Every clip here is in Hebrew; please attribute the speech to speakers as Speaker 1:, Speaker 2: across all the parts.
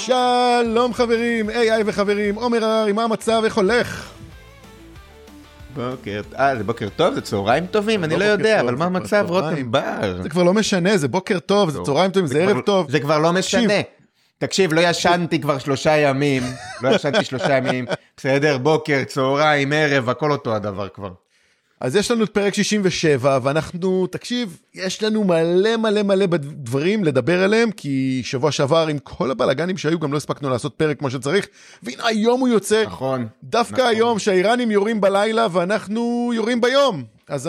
Speaker 1: שלום חברים, AI וחברים, עומר הררי, מה המצב, איך הולך?
Speaker 2: זה בוקר טוב, זה צהריים טובים, אני לא יודע, אבל מה המצב רותם בר?
Speaker 1: זה כבר לא משנה, זה בוקר טוב, זה צהריים טובים, זה ערב טוב.
Speaker 2: זה כבר לא משנה. תקשיב, לא ישנתי כבר 3 ימים, בסדר, בוקר, צהריים, ערב, הכל אותו הדבר כבר.
Speaker 1: אז יש לנו את פרק 67, ואנחנו, תקשיב, יש לנו מלא דברים לדבר עליהם, כי שבוע שעבר עם כל הבלגנים שהיו, גם לא הספקנו לעשות פרק כמו שצריך, והנה היום הוא יוצא,
Speaker 2: נכון,
Speaker 1: דווקא נכון. היום שהאיראנים יורים בלילה, ואנחנו יורים ביום, אז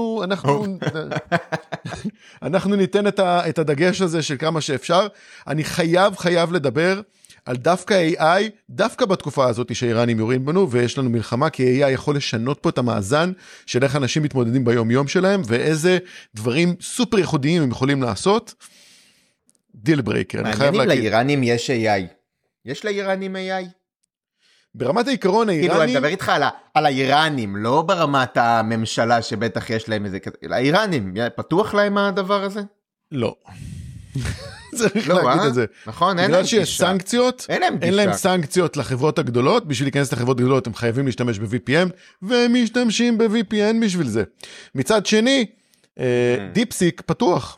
Speaker 1: אנחנו ניתן את הדגש הזה של כמה שאפשר. אני חייב לדבר על דווקא AI, דווקא בתקופה הזאת שהאיראנים יורים בנו, ויש לנו מלחמה, כי AI יכול לשנות פה את המאזן של איך אנשים מתמודדים ביום יום שלהם, ואיזה דברים סופר ייחודיים הם יכולים לעשות. דיל ברייקר, אני חייב להגיד.
Speaker 2: מעניין אם לאיראנים יש AI. יש לאיראנים AI?
Speaker 1: ברמת העיקרון האיראנים...
Speaker 2: כאילו, אני מדבר איתך על האיראנים, לא ברמת הממשלה שבטח יש להם איזה... האיראנים, פתוח להם הדבר הזה?
Speaker 1: לא. צריך להגיד את זה.
Speaker 2: נכון, אין
Speaker 1: להם גישה. בגלל שיש סנקציות, אין להם סנקציות לחברות הגדולות, בשביל להיכנס לחברות הגדולות הם חייבים להשתמש ב-VPN, והם משתמשים ב-VPN בשביל זה. מצד שני, דיפסיק פתוח.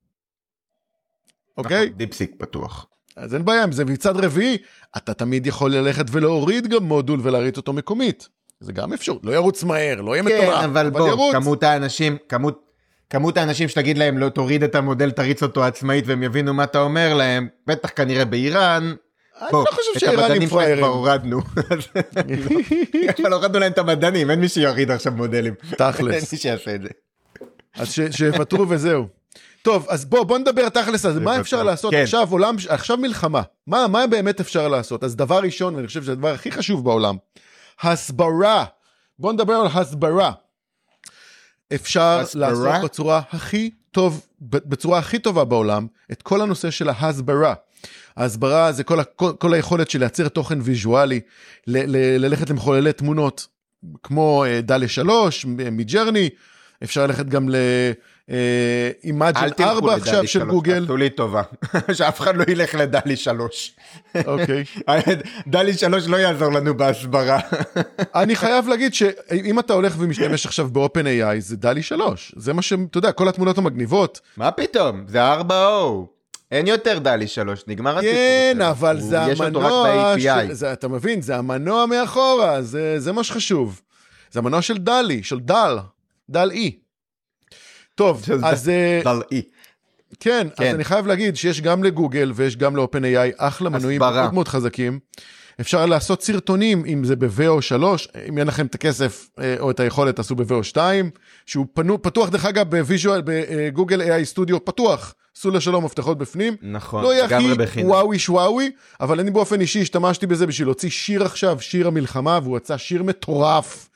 Speaker 1: אוקיי?
Speaker 2: דיפסיק פתוח.
Speaker 1: אז אין בעיה, אם זה מצד רביעי, אתה תמיד יכול ללכת ולהוריד גם מודול ולהריץ אותו מקומית. זה גם אפשר, לא ירוץ מהר, לא יהיה מטורף.
Speaker 2: כן, אבל בוא, כמות האנשים שתגיד להם לא תוריד את המודל, תריץ אותו עצמאית, והם יבינו מה אתה אומר להם, בטח כנראה באיראן,
Speaker 1: אני לא חושב שאיראנים פריירים.
Speaker 2: כבר הורדנו. אבל הורדנו להם את המדענים, אין מי שיוריד עכשיו מודלים.
Speaker 1: תכלס.
Speaker 2: אין מי שיעשה את זה.
Speaker 1: אז שפטרו וזהו. טוב, אז בוא נדבר תכלס, אז מה אפשר לעשות עכשיו מלחמה? מה באמת אפשר לעשות? אז דבר ראשון, ואני חושב שזה הדבר הכי חשוב בעולם, הסברה. בוא נדבר על הסברה. אפשר לעשות בצורה הכי טובה בעולם, את כל הנושא של ההסברה. ההסברה זה כל היכולת של לייצר תוכן ויזואלי, ללכת למחוללי תמונות, כמו דלי 3, מג'רני, אפשר ללכת גם Imagine 4 עכשיו של גוגל.
Speaker 2: עשו לי טובה, שאף אחד לא ילך לדלי 3.
Speaker 1: אוקיי.
Speaker 2: דלי 3 לא יעזור לנו בהסברה.
Speaker 1: אני חייב להגיד שאם אתה הולך ומשתמש עכשיו ב-OpenAI, זה דלי 3. זה מה שאתה יודע, כל התמונות המגניבות.
Speaker 2: מה פתאום? זה 4O. אין יותר דלי 3, נגמר הסיפור.
Speaker 1: כן, אבל זה המנוע, אתה מבין, זה המנוע מאחורה, זה מה שחשוב. זה המנוע של דלי, של דל אי. טוב, אז...
Speaker 2: דל אי.
Speaker 1: כן, אז אני חייב להגיד שיש גם לגוגל ויש גם ל-OpenAI אחלה מנועים מאוד מאוד חזקים. אפשר לעשות סרטונים, אם זה ב-VO3, אם אין לכם את הכסף או את היכולת, תעשו ב-VO2, שהוא פתוח דרך אגב בגוגל AI סטודיו, פתוח. עשו לשלום מפתחות בפנים.
Speaker 2: נכון,
Speaker 1: לא יהיה הכי וואוי שוואוי, אבל אני באופן אישי השתמשתי בזה בשביל להוציא שיר עכשיו, שיר המלחמה, והוא יצא שיר מטורף.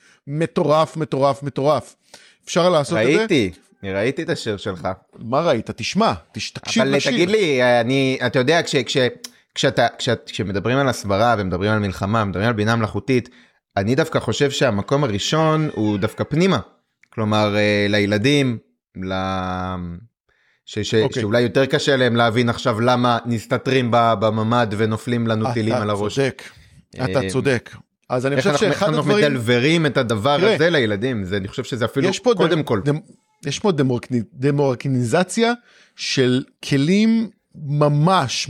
Speaker 1: אפשר לעשות את זה?
Speaker 2: ראיתי את השיר שלך.
Speaker 1: מה ראית? תשמע, תקשיב
Speaker 2: לשיר. אבל תגיד לי, אתה יודע, כשמדברים על הסברה ומדברים על מלחמה, מדברים על בינה מלאכותית, אני דווקא חושב שהמקום הראשון הוא דווקא פנימה. כלומר, לילדים, שאולי יותר קשה להם להבין עכשיו למה נסתתרים בממד ונופלים לנו טילים על הראש.
Speaker 1: אתה צודק. אז אני חושב שאחד הדברים...
Speaker 2: אנחנו מדלברים את הדבר הזה לילדים, אני חושב שזה אפילו קודם כל.
Speaker 1: יש פה דמורקיניזציה של כלים ממש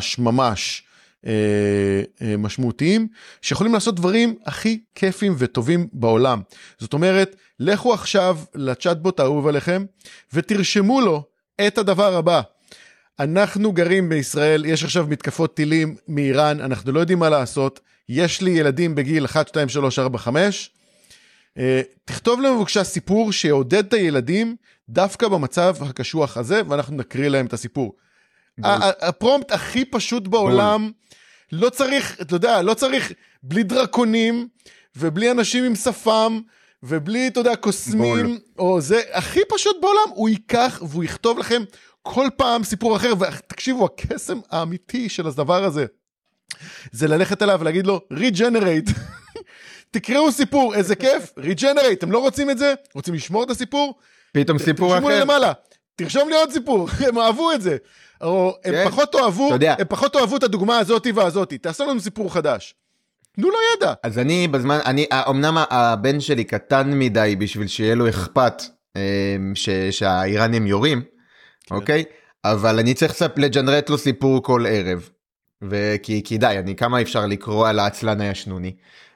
Speaker 1: משמעותיים, שיכולים לעשות דברים הכי כיפים וטובים בעולם. זאת אומרת, לכו עכשיו לצ'אטבוט האהוב עליכם, ותרשמו לו את הדבר הבא. אנחנו גרים בישראל, יש עכשיו מתקפות טילים מאיראן, אנחנו לא יודעים מה לעשות, יש לי ילדים בגיל 1, 2, 3, 4, 5, תכתוב לנו בבקשה סיפור שיעודד את הילדים דווקא במצב הקשוח הזה, ואנחנו נקריא להם את הסיפור. הפרומפט הכי פשוט בעולם, לא צריך, אתה יודע, לא צריך בלי דרקונים, ובלי אנשים עם שפם, ובלי, אתה יודע, קוסמים, או זה הכי פשוט בעולם, הוא ייקח והוא יכתוב לכם כל פעם סיפור אחר, ותקשיבו, הקסם האמיתי של הדבר הזה, זה ללכת אליו ולהגיד לו, Regenerate, תקראו סיפור, איזה כיף, Regenerate, אתם לא רוצים את זה? רוצים לשמור את הסיפור?
Speaker 2: פתאום סיפור אחר.
Speaker 1: תרשמו למעלה, תרשום לי עוד סיפור, הם אהבו את זה. או הם פחות אוהבו את הדוגמה הזאת והזאת, תעשו לנו סיפור חדש. תנו לו ידע.
Speaker 2: אז אמנם הבן שלי קטן מדי בשביל שיהיה לו אכפת שהאיראנים יורים, אוקיי? אבל אני צריך לג'נרט לו סיפור כל ערב. כי די, כמה אפשר לקרוא על העצלן הישנוני.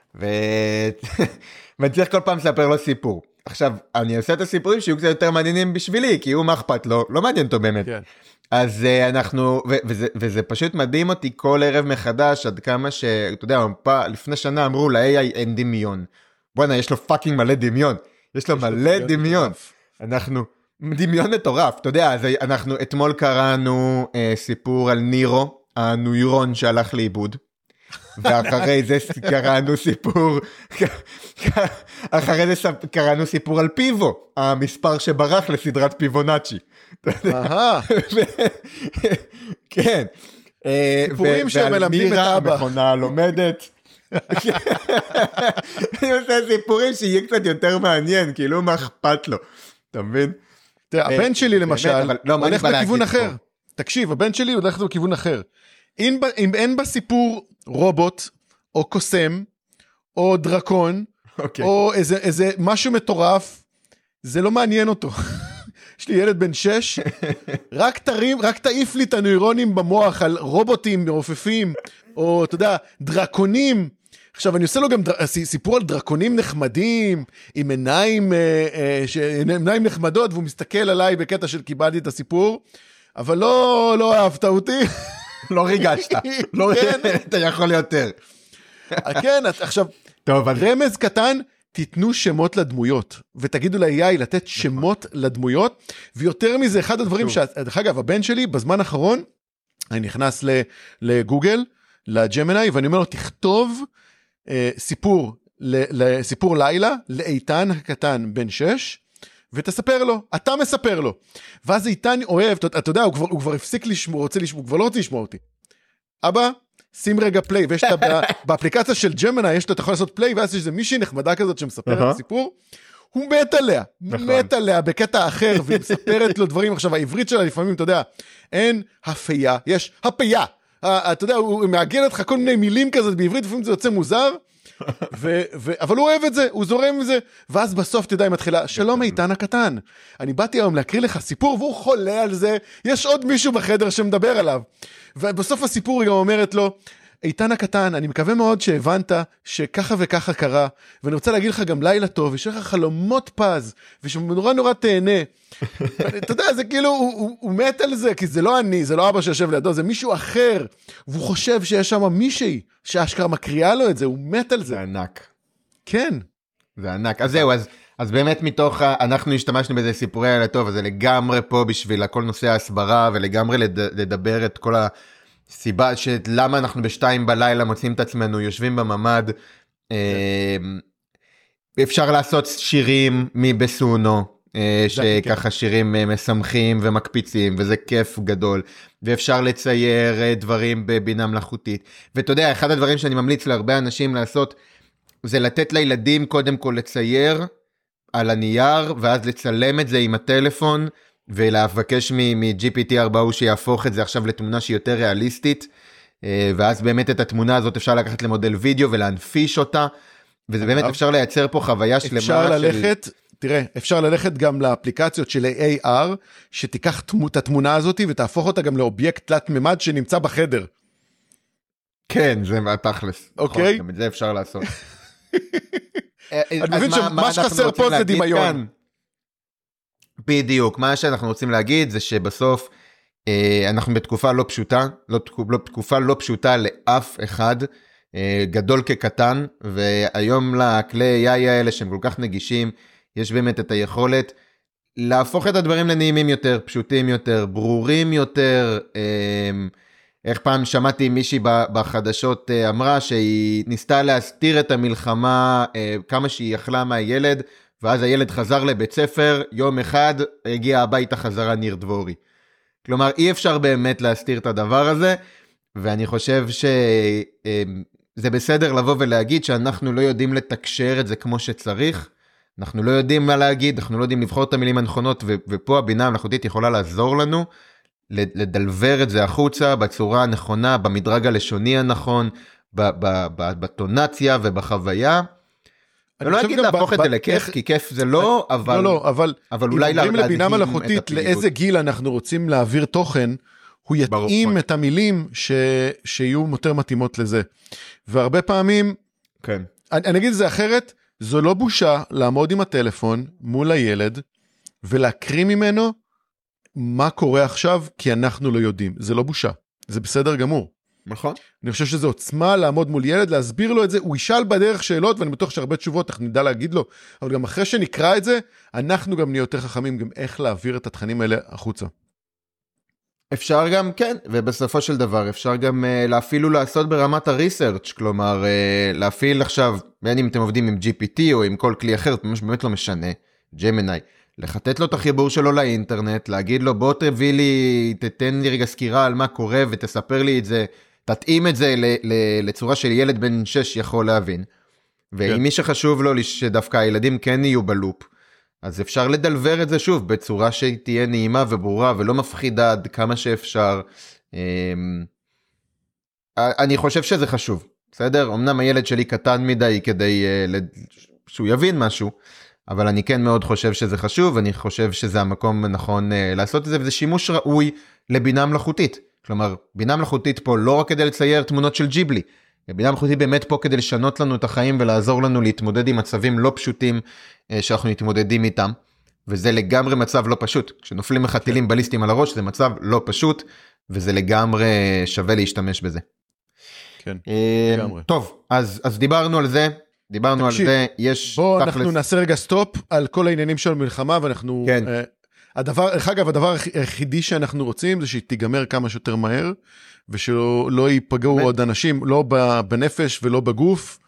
Speaker 2: ואני צריך כל פעם לספר לו סיפור. עכשיו, אני עושה את הסיפורים שיהיו קצת יותר מעניינים בשבילי, כי הוא מה אכפת לו, לא מעניין אותו באמת. כן. אז אנחנו, וזה פשוט מדהים אותי כל ערב מחדש, עד כמה אתה יודע, לפני שנה אמרו ל-AI אין דמיון. בוא'נה, יש לו פאקינג מלא דמיון. יש לו מלא דמיון. אנחנו, דמיון מטורף, אתה יודע, אז אנחנו אתמול קראנו סיפור על נירו, הנוירון שהלך לאיבוד. ואחרי זה קראנו סיפור על פיבו, המספר שברח לסדרת פיבונאצ'י. כן.
Speaker 1: סיפורים שמלמדים את אבא.
Speaker 2: המכונה לומדת. אני עושה סיפורים שיהיה קצת יותר מעניין, כאילו מה אכפת לו. אתה מבין?
Speaker 1: הבן שלי למשל, הולך בכיוון אחר. תקשיב, הבן שלי הולך בכיוון אחר. אם אין בסיפור רובוט, או קוסם, או דרקון, או איזה משהו מטורף, זה לא מעניין אותו. יש לי ילד בן 6, רק תעיף לי את הנוירונים במוח על רובוטים מרופפים, או אתה יודע, דרקונים. עכשיו אני עושה לו גם סיפור על דרקונים נחמדים, עם עיניים נחמדות, והוא מסתכל עליי בקטע של קיבלתי את הסיפור, אבל לא אהבת אותי.
Speaker 2: לא ריגשת, אתה יכול יותר.
Speaker 1: כן, עכשיו, רמז קטן, תיתנו שמות לדמויות, ותגידו ל-AI לתת שמות לדמויות, ויותר מזה, אחד הדברים דרך אגב, הבן שלי, בזמן האחרון, אני נכנס לגוגל, לג'מיני, ואני אומר לו, תכתוב סיפור לילה, לאיתן הקטן בן 6, ותספר לו, אתה מספר לו. ואז איתן אוהב, אתה יודע, הוא כבר הפסיק לשמור, הוא כבר לא רוצה לשמור אותי. אבא, שים רגע פליי, ויש באפליקציה של ג'מיני, אתה יכול לעשות פליי, ואז יש איזה מישהי נחמדה כזאת שמספרת את הסיפור, הוא מת עליה בקטע אחר, והיא מספרת לו דברים. עכשיו, העברית שלה לפעמים, אתה יודע, אין הפייה, יש הפייה. אתה יודע, הוא מעגן אותך כל מיני מילים כזאת בעברית, לפעמים זה יוצא מוזר, אבל הוא אוהב את זה, הוא זורם עם זה, ואז בסוף תדע, היא מתחילה, שלום איתן הקטן, אני באתי היום להקריא לך סיפור, והוא חולה על זה, יש עוד מישהו בחדר שמדבר עליו, ובסוף הסיפור היא גם אומרת לו, איתן הקטן, אני מקווה מאוד שהבנת שככה וככה קרה, ואני רוצה להגיד לך גם לילה טוב, יש לך חלומות פז, ושנורא נורא תהנה. אתה יודע, זה כאילו, הוא מת על זה, כי זה לא אני, זה לא אבא שיושב לידו, זה מישהו אחר, והוא חושב שיש שם מישהי, שהאשכרה מקריאה לו את זה, הוא מת על זה.
Speaker 2: זה ענק.
Speaker 1: כן.
Speaker 2: זה ענק. אז זהו, אז באמת מתוך, אנחנו השתמשנו בזה סיפורי לילה טוב, אז זה לגמרי פה בשביל כל נושא ההסברה, ולגמרי לדבר את כל סיבה שלמה אנחנו בשתיים בלילה מוצאים את עצמנו, יושבים בממד, אפשר לעשות שירים מבסונו, שככה שירים משמחים ומקפיצים, וזה כיף גדול, ואפשר לצייר דברים בבינה מלאכותית, ואתה יודע, אחד הדברים שאני ממליץ להרבה אנשים לעשות, זה לתת לילדים קודם כל לצייר על הנייר, ואז לצלם את זה עם הטלפון, ולבקש מ-GPT-4 הוא שיהפוך את זה עכשיו לתמונה שהיא יותר ריאליסטית, ואז באמת את התמונה הזאת אפשר לקחת למודל וידאו ולהנפיש אותה, וזה באמת אפשר לייצר פה חוויה שלמה.
Speaker 1: אפשר ללכת, תראה, אפשר ללכת גם לאפליקציות של AR, שתיקח את התמונה הזאת ותהפוך אותה גם לאובייקט תלת ממד שנמצא בחדר.
Speaker 2: כן, זה תכלס.
Speaker 1: אוקיי.
Speaker 2: גם את זה אפשר לעשות.
Speaker 1: אני מבין שמה שחסר פה זה דמיון.
Speaker 2: בדיוק, מה שאנחנו רוצים להגיד זה שבסוף אנחנו בתקופה לא פשוטה, תקופה לא פשוטה לאף אחד, גדול כקטן, והיום לכלי AI האלה שהם כל כך נגישים, יש באמת את היכולת להפוך את הדברים לנעימים יותר, פשוטים יותר, ברורים יותר. איך פעם שמעתי מישהי בחדשות אמרה שהיא ניסתה להסתיר את המלחמה כמה שהיא יכלה מהילד, ואז הילד חזר לבית ספר, יום אחד הגיע הביתה חזרה ניר דבורי. כלומר, אי אפשר באמת להסתיר את הדבר הזה, ואני חושב שזה בסדר לבוא ולהגיד שאנחנו לא יודעים לתקשר את זה כמו שצריך, אנחנו לא יודעים מה להגיד, אנחנו לא יודעים לבחור את המילים הנכונות, ופה הבינה המלאכותית יכולה לעזור לנו, לדלבר את זה החוצה בצורה הנכונה, במדרג הלשוני הנכון, בטונציה ובחוויה. אני לא אגיד להפוך את זה לכיף, כי כיף זה לא, אבל אולי
Speaker 1: אם אומרים לבינה מלאכותית לאיזה גיל אנחנו רוצים להעביר תוכן, הוא יתאים את המילים שיהיו יותר מתאימות לזה. והרבה פעמים,
Speaker 2: כן.
Speaker 1: אני אגיד את זה אחרת, זו לא בושה לעמוד עם הטלפון מול הילד, ולהקריא ממנו מה קורה עכשיו, כי אנחנו לא יודעים. זה לא בושה, זה בסדר גמור.
Speaker 2: נכון.
Speaker 1: אני חושב שזה עוצמה לעמוד מול ילד, להסביר לו את זה, הוא ישאל בדרך שאלות, ואני בטוח שהרבה תשובות אנחנו נדע להגיד לו, אבל גם אחרי שנקרא את זה, אנחנו גם נהיה יותר חכמים, גם איך להעביר את התכנים האלה החוצה.
Speaker 2: אפשר גם, כן, ובסופו של דבר אפשר גם אפילו לעשות ברמת הריסרצ', כלומר להפעיל עכשיו, בין אם אתם עובדים עם GPT או עם כל כלי אחר, זה באמת לא משנה, ג'מיני, לחטט לו את החיבור שלו לאינטרנט, להגיד לו בוא תביא לי, תתן לי רגע סקירה על מה קורה ותספר לי את זה, תתאים את זה לצורה של ילד בן 6 יכול להבין, ואם מי שחשוב לו שדווקא הילדים כן יהיו בלופ, אז אפשר לדלבר את זה שוב, בצורה שתהיה נעימה וברורה, ולא מפחידה עד כמה שאפשר. אני חושב שזה חשוב, בסדר? אמנם הילד שלי קטן מדי כדי שהוא יבין משהו, אבל אני כן מאוד חושב שזה חשוב, ואני חושב שזה המקום הנכון לעשות את זה, וזה שימוש ראוי לבינה מלאכותית. כלומר, בינה מלאכותית פה לא רק כדי לצייר תמונות של ג'יבלי, בינה מלאכותית באמת פה כדי לשנות לנו את החיים ולעזור לנו להתמודד עם מצבים לא פשוטים שאנחנו מתמודדים איתם, וזה לגמרי מצב לא פשוט. כשנופלים לך טילים בליסטיים על הראש, זה מצב לא פשוט, וזה לגמרי שווה להשתמש בזה.
Speaker 1: כן, לגמרי.
Speaker 2: טוב, אז דיברנו על זה, דיברנו על זה, יש...
Speaker 1: בוא אנחנו נעשה רגע סטופ על כל העניינים של המלחמה, ואנחנו...
Speaker 2: כן.
Speaker 1: אגב, הדבר היחידי שאנחנו רוצים, זה שהיא תיגמר כמה שיותר מהר, ושלא ייפגעו עוד אנשים, לא בנפש ולא בגוף,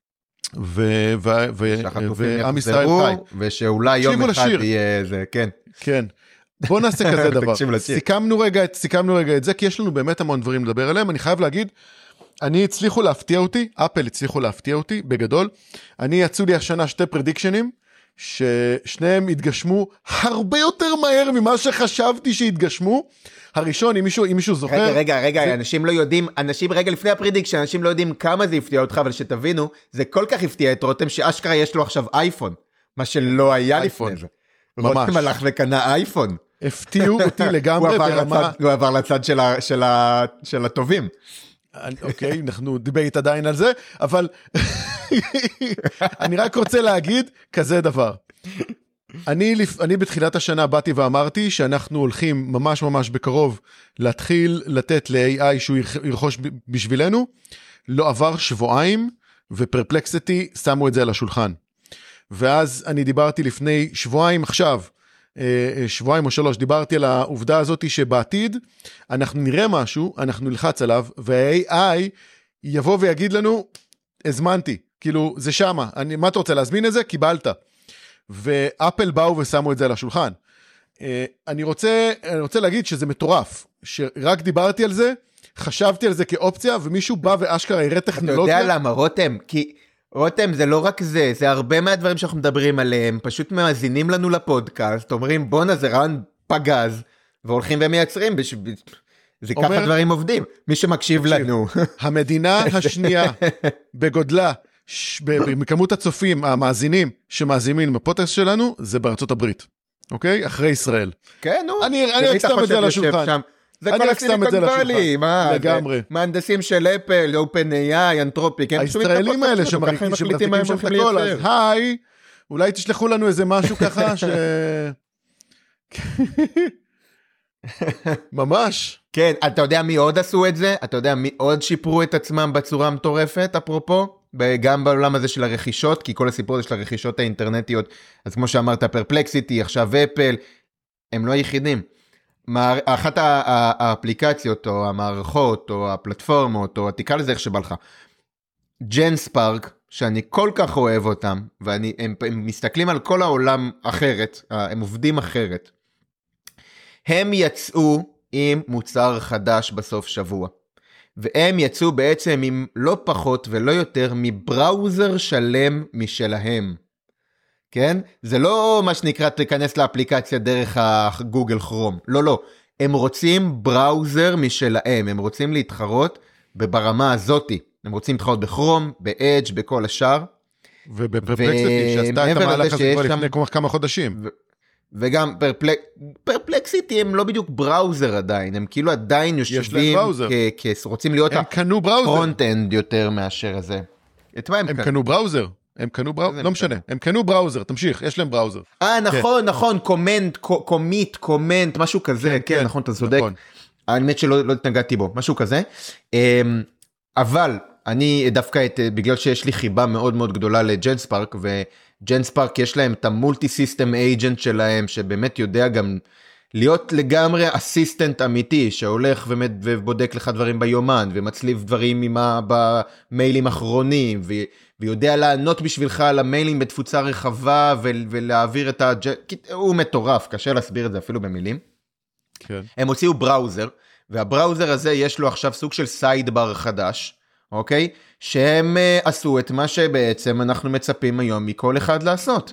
Speaker 1: ועם ישראל חי.
Speaker 2: ושאולי יום אחד יהיה זה, כן.
Speaker 1: כן. בוא נעשה כזה דבר. סיכמנו רגע את זה, כי יש לנו באמת המון דברים לדבר עליהם. אני חייב להגיד, הצליחו להפתיע אותי, אפל הצליחו להפתיע אותי, בגדול. יצאו לי השנה 2 פרדיקשנים, ששניהם התגשמו הרבה יותר מהר ממה שחשבתי שהתגשמו. הראשון, אם מישהו זוכר...
Speaker 2: רגע, אנשים לא יודעים, רגע לפני הפרדיקשן, אנשים לא יודעים כמה זה הפתיע אותך, אבל שתבינו, זה כל כך הפתיע את רותם, שאשכרה יש לו עכשיו אייפון, מה שלא היה לפני זה. רותם הלך וקנה אייפון.
Speaker 1: הפתיעו אותי לגמרי ברמה...
Speaker 2: הוא עבר לצד של הטובים.
Speaker 1: אוקיי, אנחנו דיבייט עדיין על זה, אבל אני רק רוצה להגיד כזה דבר. אני בתחילת השנה באתי ואמרתי שאנחנו הולכים ממש ממש בקרוב להתחיל לתת ל-AI שהוא ירכוש בשבילנו. לא עבר שבועיים ופרפלקסיטי שמו את זה על השולחן. ואז אני דיברתי לפני שבועיים עכשיו, שבועיים או 3, דיברתי על העובדה הזאת שבעתיד אנחנו נראה משהו, אנחנו נלחץ עליו, וה-AI יבוא ויגיד לנו, הזמנתי, כאילו זה שמה, מה אתה רוצה להזמין את זה? קיבלת. ואפל באו ושמו את זה על השולחן. אני רוצה להגיד שזה מטורף, שרק דיברתי על זה, חשבתי על זה כאופציה, ומישהו בא ואשכרה יראה טכנולוגיה.
Speaker 2: אתה יודע למה, רותם? כי רותם, זה לא רק זה, זה הרבה מהדברים שאנחנו מדברים עליהם, פשוט מאזינים לנו לפודקאסט, אומרים בונה זה רעיון פגז, והולכים ומייצרים, זה ככה דברים עובדים, מי שמקשיב לנו.
Speaker 1: המדינה השנייה בגודלה, בכמות הצופים, המאזינים שמאזינים בפודקאסט שלנו, זה בארצות הברית, אוקיי? אחרי ישראל.
Speaker 2: כן, נו.
Speaker 1: אני אקסתם את זה על השולחן.
Speaker 2: זה כל הסיליקון ואלי,
Speaker 1: לגמרי.
Speaker 2: מהנדסים של אפל, OpenAI, אנתרופיק,
Speaker 1: הישראלים האלה שמחליטים מה הם הולכים לייצר. אז היי, אולי תשלחו לנו איזה משהו ככה ש... ממש.
Speaker 2: כן, אתה יודע מי עוד עשו את זה? אתה יודע מי עוד שיפרו את עצמם בצורה מטורפת, אפרופו? גם בעולם הזה של הרכישות, כי כל הסיפור הזה של הרכישות האינטרנטיות, אז כמו שאמרת, פרפלקסיטי, עכשיו אפל, הם לא היחידים. אחת האפליקציות או המערכות או הפלטפורמות או תקרא לזה איך שבא לך, ג'נספארק, שאני כל כך אוהב אותם, והם מסתכלים על כל העולם אחרת, הם עובדים אחרת, הם יצאו עם מוצר חדש בסוף שבוע, והם יצאו בעצם עם לא פחות ולא יותר מבראוזר שלם משלהם. כן? זה לא מה שנקרא תיכנס לאפליקציה דרך הגוגל כרום, לא, לא. הם רוצים בראוזר משלהם, הם רוצים להתחרות ברמה הזאת, הם רוצים להתחרות בכרום, באדג', בכל השאר.
Speaker 1: ובפרפלקסיטי, שעשתה את המהלך הזה כבר לפני כמה חודשים.
Speaker 2: וגם פרפלקסיטי הם לא בדיוק בראוזר עדיין, הם כאילו עדיין יושבים, רוצים להיות הפרונט-אנד יותר מאשר הזה.
Speaker 1: הם קנו בראוזר. הם קנו בראוזר, לא משנה, הם קנו בראוזר, תמשיך, יש להם בראוזר.
Speaker 2: נכון, קומנט, משהו כזה, כן, נכון, אתה צודק. האמת שלא התנגדתי בו, משהו כזה. אבל אני דווקא, בגלל שיש לי חיבה מאוד מאוד גדולה לג'נספארק, וג'נספארק יש להם את המולטי סיסטם אייג'נט שלהם, שבאמת יודע גם להיות לגמרי אסיסטנט אמיתי, שהולך ובודק לך דברים ביומן, ומצליב דברים במיילים אחרונים, ויודע לענות בשבילך על המיילים בתפוצה רחבה, ולהעביר את הוא מטורף, קשה להסביר את זה אפילו במילים.
Speaker 1: כן.
Speaker 2: הם הוציאו בראוזר, והבראוזר הזה יש לו עכשיו סוג של סיידבר חדש, אוקיי? שהם עשו את מה שבעצם אנחנו מצפים היום מכל אחד לעשות.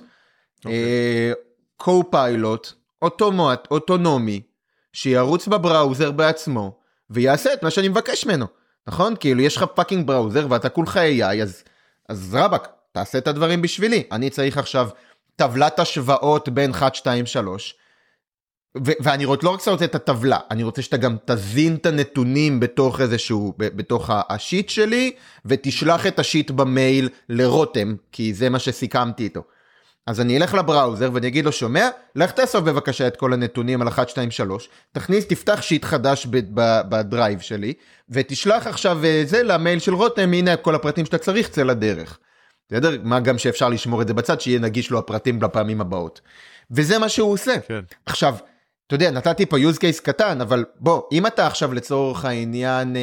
Speaker 2: קו-פיילוט, אוטונומי, שירוץ בבראוזר בעצמו, ויעשה את מה שאני מבקש ממנו, נכון? כאילו יש לך פאקינג בראוזר, ואתה כולך AI, אז רבק, תעשה את הדברים בשבילי. אני צריך עכשיו טבלת השוואות בין 1, 2, 3, ואני לא רק רוצה את הטבלה, אני רוצה שאתה גם תזין את הנתונים בתוך איזשהו, בתוך השיט שלי, ותשלח את השיט במייל לרותם, כי זה מה שסיכמתי איתו. אז אני אלך לבראוזר ואני אגיד לו, שומע, לך תאסוף בבקשה את כל הנתונים על 1, 2, 3, תפתח שיט חדש בדרייב שלי, ותשלח עכשיו זה למייל של רותם, הנה כל הפרטים שאתה צריך, צא לדרך. בסדר? מה גם שאפשר לשמור את זה בצד, שיהיה נגיש לו הפרטים לפעמים הבאות. וזה מה שהוא עושה. כן. עכשיו, אתה יודע, נתתי פה use case קטן, אבל בוא, אם אתה עכשיו לצורך העניין,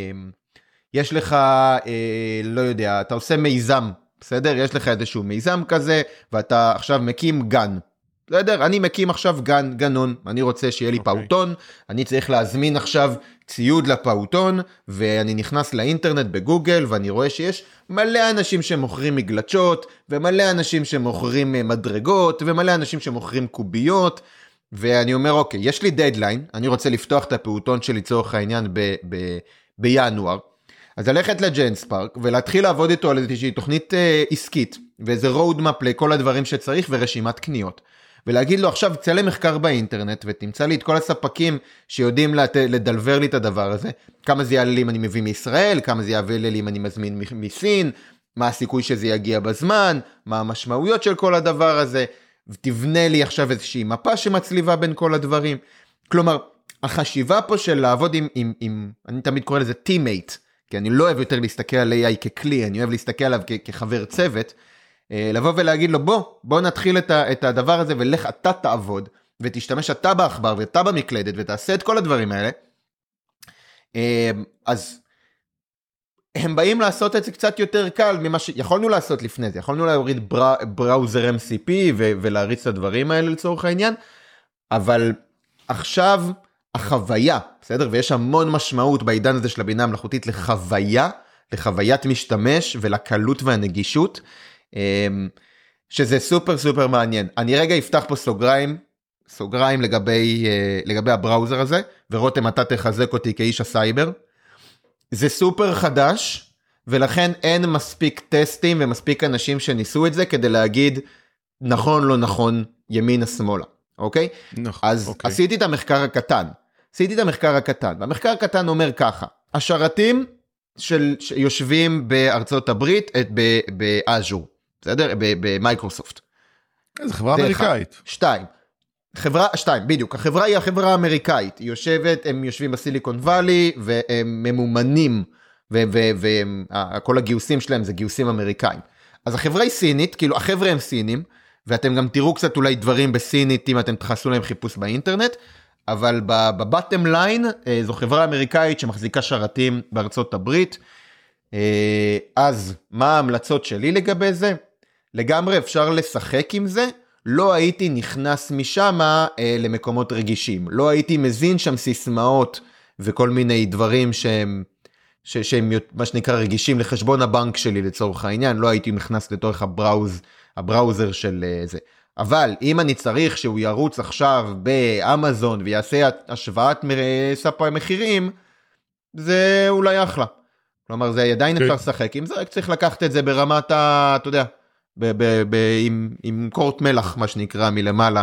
Speaker 2: יש לך, לא יודע, אתה עושה מיזם, בסדר? יש לך איזשהו מיזם כזה, ואתה עכשיו מקים גן. בסדר? אני מקים עכשיו גנון, אני רוצה שיהיה לי פעוטון, אני צריך להזמין עכשיו ציוד לפעוטון, ואני נכנס לאינטרנט בגוגל, ואני רואה שיש מלא אנשים שמוכרים מגלצ'ות, ומלא אנשים שמוכרים מדרגות, ומלא אנשים שמוכרים קוביות, ואני אומר, אוקיי, יש לי דדליין, אני רוצה לפתוח את הפעוטון שלי לצורך העניין בינואר, אז ללכת לג'נספארק, ולהתחיל לעבוד איתו על איזושהי תוכנית עסקית, ואיזה roadmap לכל הדברים שצריך, ורשימת קניות. ולהגיד לו, עכשיו צא למחקר באינטרנט, ותמצא לי את כל הספקים שיודעים לדלבר לי את הדבר הזה, כמה זה יעלה לי אם אני מביא מישראל, כמה זה יעלה לי אם אני מזמין מסין, מה הסיכוי שזה יגיע בזמן, מה המשמעויות של כל הדבר הזה, ותבנה לי עכשיו איזושהי מפה שמצליבה בין כל הדברים. כלומר, החשיבה פה של לעבוד עם אני תמיד קורא לזה teammate, כי אני לא אוהב יותר להסתכל על AI ככלי, אני אוהב להסתכל עליו כחבר צוות, לבוא ולהגיד לו, בוא נתחיל את הדבר הזה, ולך אתה תעבוד, ותשתמש אתה באחבר, ואתה במקלדת, ותעשה את כל הדברים האלה. אז הם באים לעשות את זה קצת יותר קל, ממה שיכולנו לעשות לפני זה, יכולנו להוריד בראוזר MCP, ולהריץ את הדברים האלה לצורך העניין, אבל עכשיו החוויה, בסדר? ויש המון משמעות בעידן הזה של הבינה המלאכותית לחוויית משתמש, ולקלות והנגישות, שזה סופר סופר מעניין. אני רגע אפתח פה סוגריים לגבי הבראוזר הזה, ורותם אתה תחזק אותי כאיש הסייבר. זה סופר חדש, ולכן אין מספיק טסטים ומספיק אנשים שניסו את זה, כדי להגיד נכון לא נכון, ימינה שמאלה, אוקיי? אז עשיתי את המחקר הקטן, והמחקר הקטן אומר ככה, השרתים שיושבים בארצות הברית, באז'ור, בסדר? במייקרוסופט.
Speaker 1: זה חברה אמריקאית.
Speaker 2: 2, בדיוק, החברה היא החברה האמריקאית, הם יושבים בסיליקון ואלי, והם ממומנים, וכל הגיוסים שלהם זה גיוסים אמריקאים. אז החברה היא סינית, כאילו החברה הם סינים, ואתם גם תראו קצת אולי דברים בסינית, אם אתם תחסו להם חיפוש באינטרנט, אבל בבטם ליין, זו חברה אמריקאית שמחזיקה שרתים בארצות הברית. אז מה ההמלצות שלי לגבי זה? לגמרי אפשר לשחק עם זה, לא הייתי נכנס משם למקומות רגישים, לא הייתי מזין שם סיסמאות וכל מיני דברים שהם מה שנקרא רגישים לחשבון הבנק שלי לצורך העניין, לא הייתי נכנס לתוך הבראוז הבראוזר של זה. אבל אם אני צריך שהוא ירוץ עכשיו באמזון ויעשה השוואת ספר מחירים, זה אולי אחלה. כלומר, זה עדיין אפשר לשחק. אם זה רק צריך לקחת את זה ברמת אתה יודע, עם קורט מלח, מה שנקרא, מלמעלה,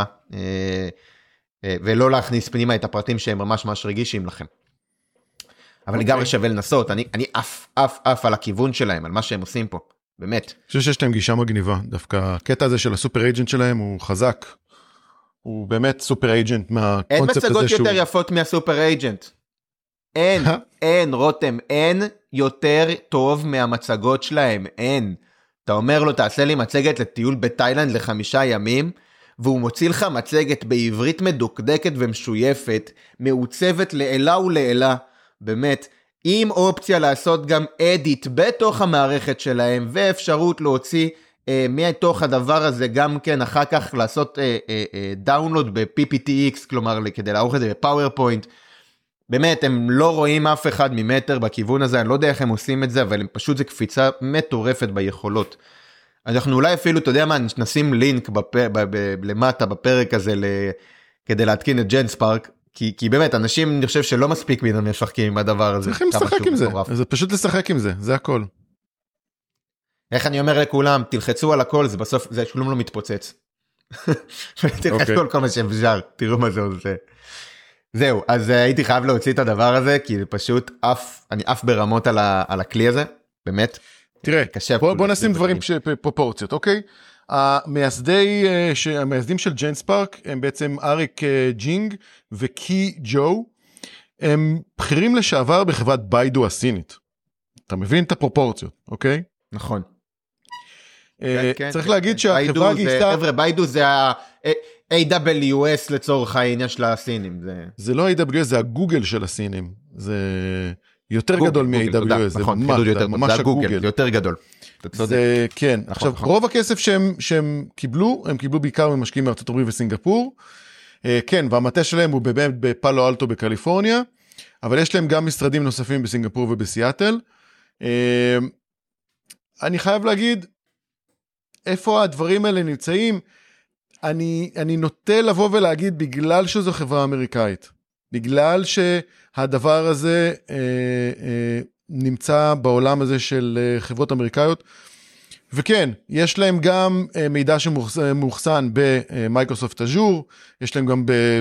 Speaker 2: ולא להכניס פנימה את הפרטים שהם ממש רגישים לכם. אבל לגמרי שווה לנסות, אני אף על הכיוון שלהם, על מה שהם עושים פה, באמת.
Speaker 1: אני חושב שיש להם גישה מגניבה, דווקא הקטע הזה של הסופר אייג'נט שלהם הוא חזק, הוא באמת סופר אייג'נט מהקונספט הזה שהוא...
Speaker 2: אין מצגות יותר יפות מהסופר אייג'נט. אין, רותם, אין יותר טוב מהמצגות שלהם, אין. אתה אומר לו, תעשה לי מצגת לטיול בתאילנד ל5 ימים, והוא מוציא לך מצגת בעברית מדוקדקת ומשויפת, מעוצבת לעילה ולעילה, באמת, עם אופציה לעשות גם אדיט בתוך המערכת שלהם, ואפשרות להוציא מתוך הדבר הזה גם כן אחר כך לעשות דאונלוד ב-PPTX, כלומר כדי לערוך את זה בפאורפוינט. באמת, הם לא רואים אף אחד ממטר בכיוון הזה, אני לא יודע איך הם עושים את זה, אבל הם פשוט זה קפיצה מטורפת ביכולות. אנחנו אולי אפילו, אתה יודע מה, נשים לינק למטה בפרק הזה כדי להתקין את ג'נספארק, כי באמת, אנשים אני חושב שלא מספיק מהם משחקים עם הדבר הזה.
Speaker 1: צריכים לשחק עם זה, זה פשוט לשחק עם זה, זה הכל.
Speaker 2: איך אני אומר לכולם, תלחצו על הכל, זה בסוף, זה שולם לא מתפוצץ. תלחצו על כל מה שאפשר, תראו מה זה עושה. זהו, אז הייתי חייב להוציא את הדבר הזה, כי פשוט אני אף ברמות על הכלי הזה, באמת.
Speaker 1: תראה, בוא נשים דברים פרופורציות, אוקיי? המייסדים של ג'נספארק הם בעצם אריק ג'ינג וקי ג'ו, הם בכירים לשעבר בחברת ביידו הסינית. אתה מבין את הפרופורציות, אוקיי?
Speaker 2: נכון.
Speaker 1: צריך להגיד שהחברה גייסה...
Speaker 2: חבר'ה, ביידו זה ה-AWS לצורך העניין של הסינים.
Speaker 1: זה לא ה-AWS, זה הגוגל של הסינים. זה יותר גדול מ-AWS. זה ממש הגוגל.
Speaker 2: זה יותר גדול.
Speaker 1: כן, עכשיו רוב הכסף שהם קיבלו, הם קיבלו בעיקר ממשקיעים מארצות הברית וסינגפור. כן, והמטה שלהם הוא באמת בפאלו אלטו בקליפורניה, אבל יש להם גם משרדים נוספים בסינגפור ובסיאטל. אני חייב להגיד, איפה הדברים האלה נמצאים? אני נוטה לבוא ולהגיד, בגלל שזו חברה אמריקאית, בגלל שהדבר הזה נמצא בעולם הזה של חברות אמריקאיות, וכן, יש להם גם מידע שמאוחסן במייקרוסופט אז'ור, יש להם גם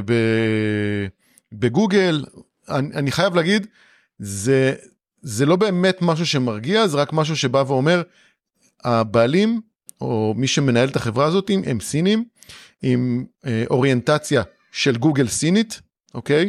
Speaker 1: בגוגל. אני חייב להגיד, זה לא באמת משהו שמרגיע, זה רק משהו שבא ואומר, הבעלים, או מי שמנהל את החברה הזאת, הם סינים, עם אוריינטציה של גוגל סינית, אוקיי?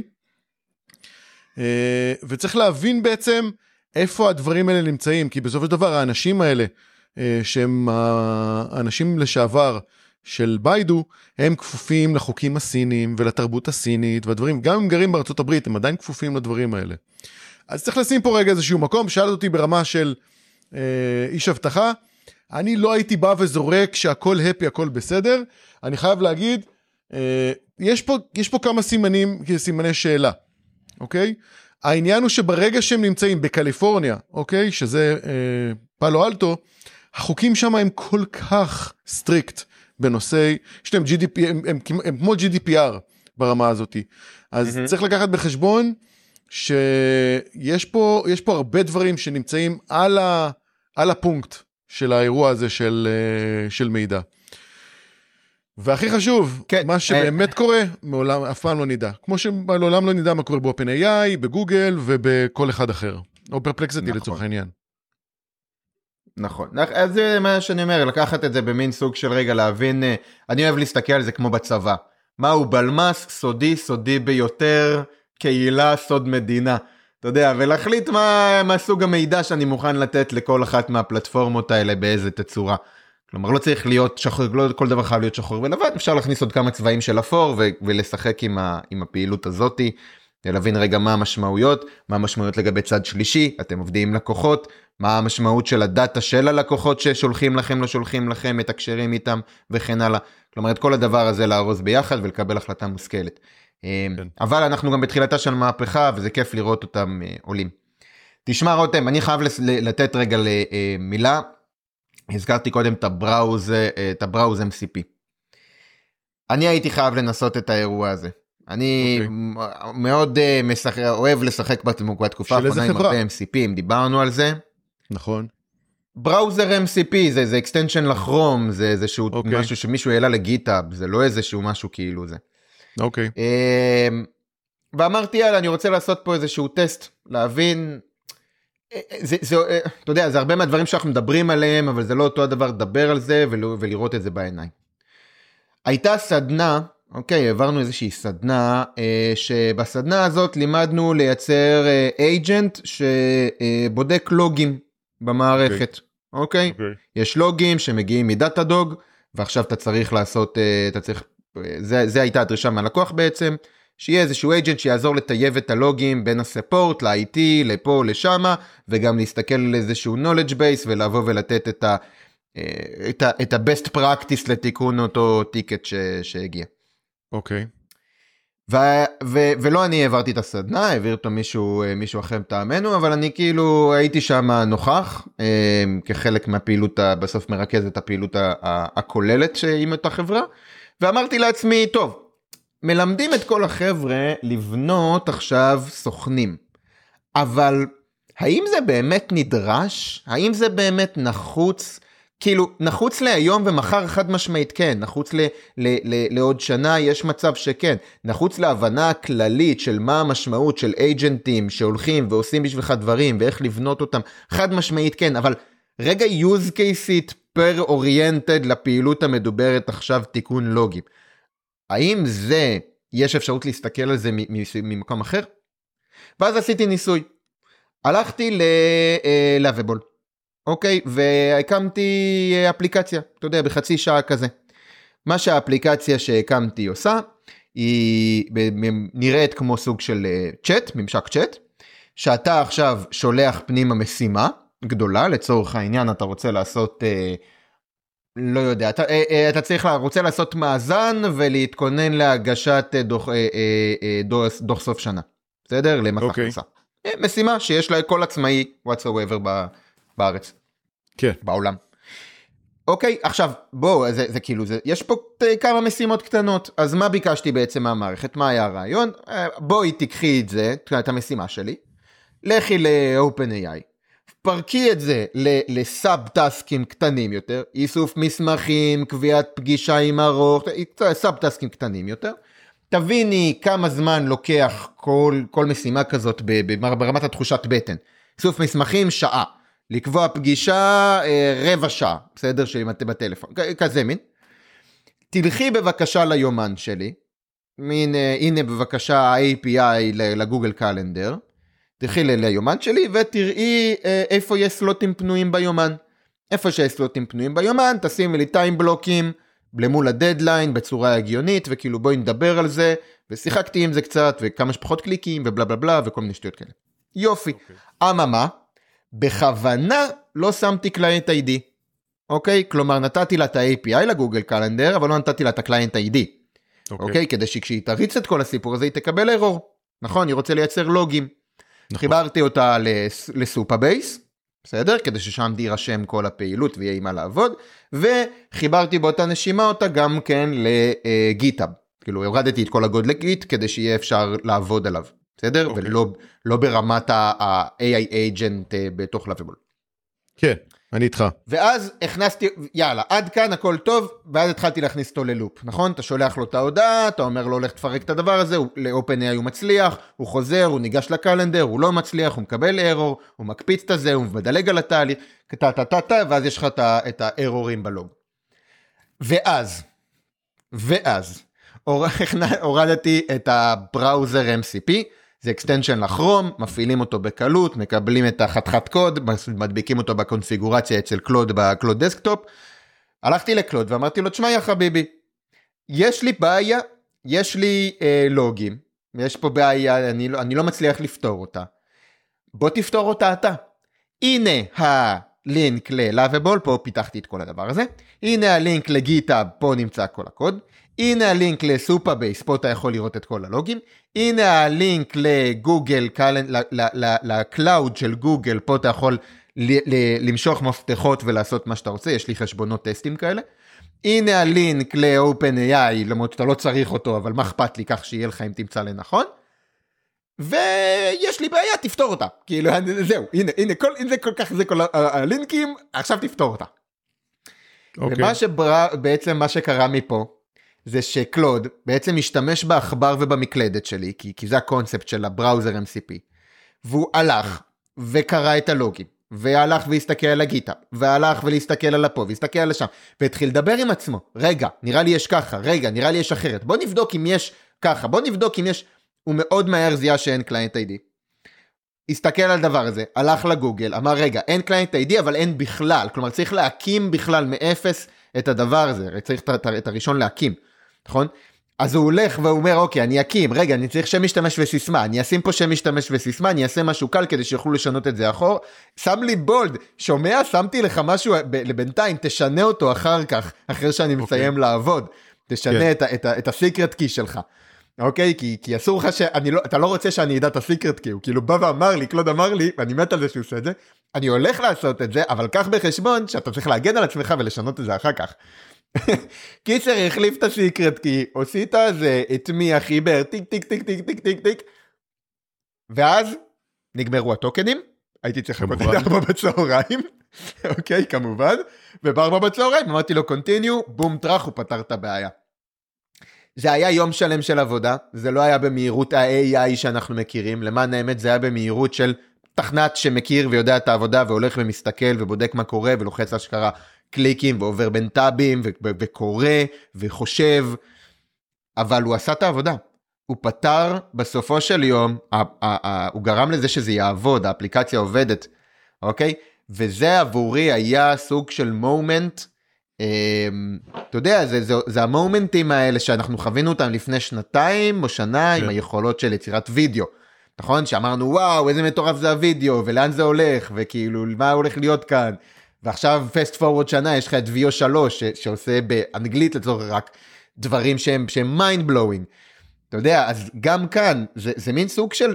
Speaker 1: וצריך להבין בעצם איפה הדברים האלה נמצאים, כי בסופו של דבר האנשים האלה, שהם האנשים לשעבר של ביידו, הם כפופים לחוקים הסיניים ולתרבות הסינית והדברים, גם אם גרים בארצות הברית, הם עדיין כפופים לדברים האלה. אז צריך לשים פה רגע איזשהו מקום, שאלת אותי ברמה של איש הבטחה, אני לא הייתי בא וזורק שהכל הפי, הכל בסדר, אני חייב להגיד, יש פה כמה סימני שאלה, אוקיי? העניין הוא שברגע שהם נמצאים בקליפורניה, אוקיי? שזה פאלו אלטו, החוקים שם הם כל כך סטריקט בנושא, יש להם הם כמו GDPR ברמה הזאת. אז צריך לקחת בחשבון שיש פה הרבה דברים שנמצאים על הפונקט של האירוע הזה של מידע. והכי חשוב, כן, מה שבאמת קורה, מעולם, אף פעם לא נדע. כמו שמעולם לא נדע מה קורה ב-OpenAI, בגוגל ובכל אחד אחר. או פרפלקסיטי לצורך העניין.
Speaker 2: נכון. אז זה מה שאני אומר, לקחת את זה במין סוג של רגע להבין, אני אוהב להסתכל על זה כמו בצבא. מהו בלמס, סודי ביותר, קהילה, סוד מדינה. אתה יודע, ולהחליט מה סוג המידע שאני מוכן לתת לכל אחת מהפלטפורמות האלה באיזה תצורה. כלומר, לא צריך להיות שחור, לא כל דבר חייב להיות שחור ולבן, אפשר להכניס עוד כמה צבעים של אפור ולשחק עם הפעילות הזאת, להבין רגע מה המשמעויות, מה המשמעויות לגבי צד שלישי, אתם עובדים עם לקוחות, מה המשמעות של הדאטה של הלקוחות ששולחים לכם, לא שולחים לכם, מתקשרים איתם וכן הלאה. כלומר, את כל הדבר הזה לארוז ביחד ולקבל החלטה מושכלת. אבל אנחנו גם בתחילתה של מהפכה, וזה כיף לראות אותם עולים. תשמע רותם, אני חייב לתת רגע למילה, הזכרתי קודם את הבראוז MCP. אני הייתי חייב לנסות את האירוע הזה. אני מאוד אוהב לשחק בתקופה האחרונה עם הרבה MCP, דיברנו על זה.
Speaker 1: נכון.
Speaker 2: בראוזר MCP זה אקסטנשן לכרום, זה איזשהו משהו שמישהו העלה לגיטאב, זה לא איזשהו משהו כאילו זה.
Speaker 1: אוקיי.
Speaker 2: ואמרתי, יאללה, אני רוצה לעשות פה איזשהו טסט, להבין, אתה יודע, זה הרבה מהדברים שאנחנו מדברים עליהם, אבל זה לא אותו הדבר לדבר על זה ולראות את זה בעיניים. הייתה סדנה, אוקיי, העברנו איזושהי סדנה, שבסדנה הזאת לימדנו לייצר agent שבודק לוגים במערכת, אוקיי? יש לוגים שמגיעים מדאטאדוג, ועכשיו אתה צריך לעשות, זה הייתה הדרישה מהלקוח בעצם, שיהיה איזשהו agent שיעזור לטייב את הלוגים בין הספורט, ל-IT, לפה, לשמה, וגם להסתכל על איזשהו knowledge base, ולבוא ולתת את ה-best practice לתיקון אותו טיקט שהגיע.
Speaker 1: אוקיי.
Speaker 2: ולא אני העברתי את הסדנה, העביר אותו מישהו אחר מטעמנו, אבל אני כאילו הייתי שם נוכח, כחלק מהפעילות, בסוף מרכז את הפעילות הכוללת עם אותה חברה, ואמרתי לעצמי, טוב, מלמדים את כל החבר'ה לבנות עכשיו סוכנים, אבל האם זה באמת נדרש? האם זה באמת נחוץ? כאילו, נחוץ להיום ומחר חד משמעית כן, נחוץ לעוד שנה יש מצב שכן, נחוץ להבנה הכללית של מה המשמעות של אייג'נטים שהולכים ועושים בשבילך דברים ואיך לבנות אותם, חד משמעית כן, אבל רגע use case per oriented לפעילות המדוברת עכשיו תיקון לוגי. האם זה, יש אפשרות להסתכל על זה ממקום אחר? ואז עשיתי ניסוי. הלכתי ל-Lovable. אוקיי, והקמתי אפליקציה, אתה יודע, בחצי שעה כזה. מה שהאפליקציה שהקמתי עושה, היא נראית כמו סוג של צ'אט, ממשק צ'אט, שאתה עכשיו שולח פנימה משימה גדולה, לצורך העניין אתה רוצה לעשות, לא יודע, אתה רוצה לעשות מאזן ולהתכונן להגשת דוח סוף שנה, בסדר? למס הכנסה. משימה שיש לה כל עצמאי whatsoever בארץ.
Speaker 1: כן.
Speaker 2: בעולם. אוקיי, עכשיו, בואו, זה כאילו, יש פה כמה משימות קטנות, אז מה ביקשתי בעצם מהמערכת? מה היה הרעיון? בואי תקחי את זה, את המשימה שלי, לכי ל-OpenAI, פרקי את זה לסאב-טסקים קטנים יותר, איסוף מסמכים, קביעת פגישה עם ארוך, סאב-טסקים קטנים יותר, תביני כמה זמן לוקח כל משימה כזאת ברמת התחושת בטן, איסוף מסמכים שעה, לקבוע פגישה רבע שעה, בסדר שלי בטלפון, כזה מין. תלכי בבקשה ליומן שלי, הנה בבקשה ה-API לגוגל קלנדר, תלכי ליומן שלי ותראי איפה יש סלוטים פנויים ביומן. איפה שיש סלוטים פנויים ביומן, תשימי לי טיים בלוקים, למול הדדליין בצורה הגיונית, וכאילו בואי נדבר על זה, ושיחקתי עם זה קצת, וכמה שפחות קליקים, ובלה בלה בלה, וכל מיני שטויות כאלה. יופי. אממה, בכוונה לא שמתי קליינט ID, אוקיי? כלומר נתתי לה את ה-API לגוגל קלנדר, אבל לא נתתי לה את הקליינט ID, אוקיי? כדי שכשהיא תריץ את כל הסיפור הזה, היא תקבל אירור, נכון? היא רוצה לייצר לוגים. חיברתי אותה לסופאבייס, בסדר? כדי ששם יירשם כל הפעילות ויהיה עם מה לעבוד, וחיברתי באותה נשימה אותה גם כן לגיטאב, כאילו הורדתי את כל הגוד לגיט, כדי שיהיה אפשר לעבוד עליו. בסדר? ולא ברמת ה-AI agent בתוך Lovable.
Speaker 1: כן, אני איתך.
Speaker 2: ואז הכנסתי, יאללה, עד כאן הכל טוב, ואז התחלתי להכניס אותו ללופ, נכון? אתה שולח לו את ההודעה, אתה אומר לו הולך תפרק את הדבר הזה, ל-OpenAI הוא מצליח, הוא חוזר, הוא ניגש לקלנדר, הוא לא מצליח, הוא מקבל אירור, הוא מקפיץ את זה, הוא מדלג על התהליך, ואז יש לך את האירורים בלוג. ואז, הורדתי את הבראוזר MCP, זה אקסטנשן לכרום, מפעילים אותו בקלות, מקבלים את החתכת קוד, מדביקים אותו בקונפיגורציה אצל קלוד, בקלוד דסקטופ. הלכתי לקלוד ואמרתי לו, תשמע יא חביבי, יש לי בעיה, יש לי לוגים, יש פה בעיה, אני לא מצליח לפתור אותה. בוא תפתור אותה אתה. הנה הלינק ל-Lovable, פה פיתחתי את כל הדבר הזה. הנה הלינק לגיטאב, פה נמצא כל הקוד. הנה הלינק לסופאבייס, פה אתה יכול לראות את כל הלוגים. הנה הלינק לגוגל, לקלאוד של גוגל, פה אתה יכול למשוך מפתחות ולעשות מה שאתה רוצה, יש לי חשבונות טסטים כאלה. הנה הלינק ל-OpenAI, למרות שאתה לא צריך אותו, אבל מה אכפת לי כך שיהיה לך אם תמצא לנכון. ויש לי בעיה, תפתור אותה. כאילו, זהו, הנה, זה כל כך, זה כל הלינקים, עכשיו תפתור אותה. ומה שבעצם מה שקרה מפה, זה שקלוד בעצם משתמש בעכבר ובמקלדת שלי, כי זה הקונספט של הבראוזר MCP, והוא הלך וקרא את הלוגים, והלך והסתכל על הגיטה, והלך ולהסתכל על הפה, והסתכל על השם, והתחיל לדבר עם עצמו, רגע, נראה לי יש ככה, רגע, נראה לי יש אחרת, בוא נבדוק אם יש ככה, בוא נבדוק אם יש, הוא מאוד מהר זיהה שאין קליינט איי-די, הסתכל על דבר הזה, הלך לגוגל, אמר רגע, אין קליינט איי-די, אבל אין בכלל, כלומר צריך להקים בכלל מאפס את הדבר הזה, צריך את הראשון להקים, נכון? אז הוא הולך והוא אומר, אוקיי, אני אקים, רגע, אני צריך שם משתמש וסיסמה, אני אשים פה שם משתמש וסיסמה, אני אעשה משהו קל כדי שיוכלו לשנות את זה אחור, שם לי בולד, שומע, שמתי לך משהו לבינתיים, תשנה אותו אחר כך, אחרי שאני מסיים לעבוד, תשנה את הסיקרט קי שלך, אוקיי? כי אסור לך אתה לא רוצה שאני אדע את הסיקרט קי, הוא כאילו בא ואמר לי, קלוד אמר לי, ואני מת על זה שהוא עושה את זה, אני הולך לעשות את זה, אבל קח בחשבון שאתה צריך להגן על עצמך ולשנות את זה אחר כך. קיצר, החליף את הסיקרט קי, עושית זה, את מי החיבר, טיק טיק טיק טיק טיק טיק טיק, ואז נגמרו הטוקנים, הייתי צריך לחכות את 4 בצהריים, אוקיי, כמובן, וב4 בצהריים אמרתי לו קונטיניו, בום טרח, הוא פתר את הבעיה. זה היה יום שלם של עבודה, זה לא היה במהירות ה-AI שאנחנו מכירים, למען האמת זה היה במהירות של תכנת שמכיר ויודע את העבודה, והולך ומסתכל ובודק מה קורה, ולוחץ אשכרה קליקים, ועובר בין טאבים, וקורא, וחושב, אבל הוא עשה את העבודה, הוא פתר בסופו של יום, הוא גרם לזה שזה יעבוד, האפליקציה עובדת, אוקיי? וזה עבורי היה סוג של מומנט, אתה יודע, זה המומנטים האלה שאנחנו חווינו אותם לפני 2 או שנה, עם היכולות של יצירת וידאו, נכון? שאמרנו, וואו, איזה מטורף זה הוידאו, ולאן זה הולך, וכאילו, מה הולך להיות כאן? ועכשיו, fast forward שנה, יש לך את ויו 3, שעושה באנגלית לצורך רק דברים שהם mind blowing. אתה יודע, אז גם כאן, זה מין סוג של,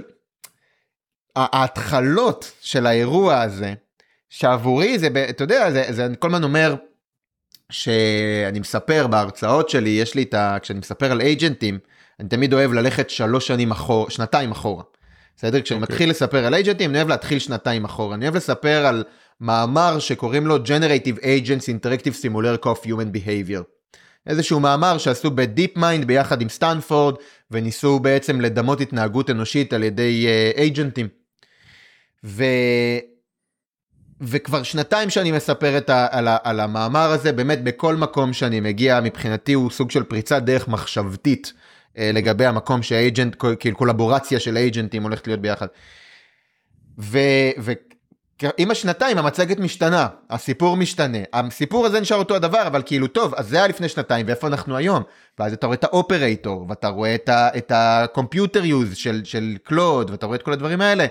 Speaker 2: ההתחלות של האירוע הזה, שעבורי זה, אתה יודע, אני כל הזמן אומר, שאני מספר בהרצאות שלי, יש לי כשאני מספר על אייג'נטים, אני תמיד אוהב ללכת 2 אחורה. בסדר? כשאני מתחיל לספר על אייג'נטים, אני אוהב להתחיל 2 אחורה. אני אוהב לספר על מאמר שקוראים לו Generative Agents Interactive Simulation of Human Behavior. איזשהו מאמר שעשו בדיפ מיינד ביחד עם סטנפורד, וניסו בעצם לדמות התנהגות אנושית על ידי אייג'נטים. וכבר 2 שאני מספר על המאמר הזה, באמת בכל מקום שאני מגיע, מבחינתי הוא סוג של פריצת דרך מחשבתית, לגבי המקום שהאייג'נט, כאילו קולבורציה של אייג'נטים הולכת להיות ביחד. עם 2 המצגת משתנה, הסיפור משתנה, הסיפור הזה נשאר אותו הדבר, אבל כאילו טוב, אז זה היה לפני 2, ואיפה אנחנו היום? ואז אתה רואה את האופרייטור, ואתה רואה את הקומפיוטר יוז של קלוד, ואתה רואה את כל הדברים האלה,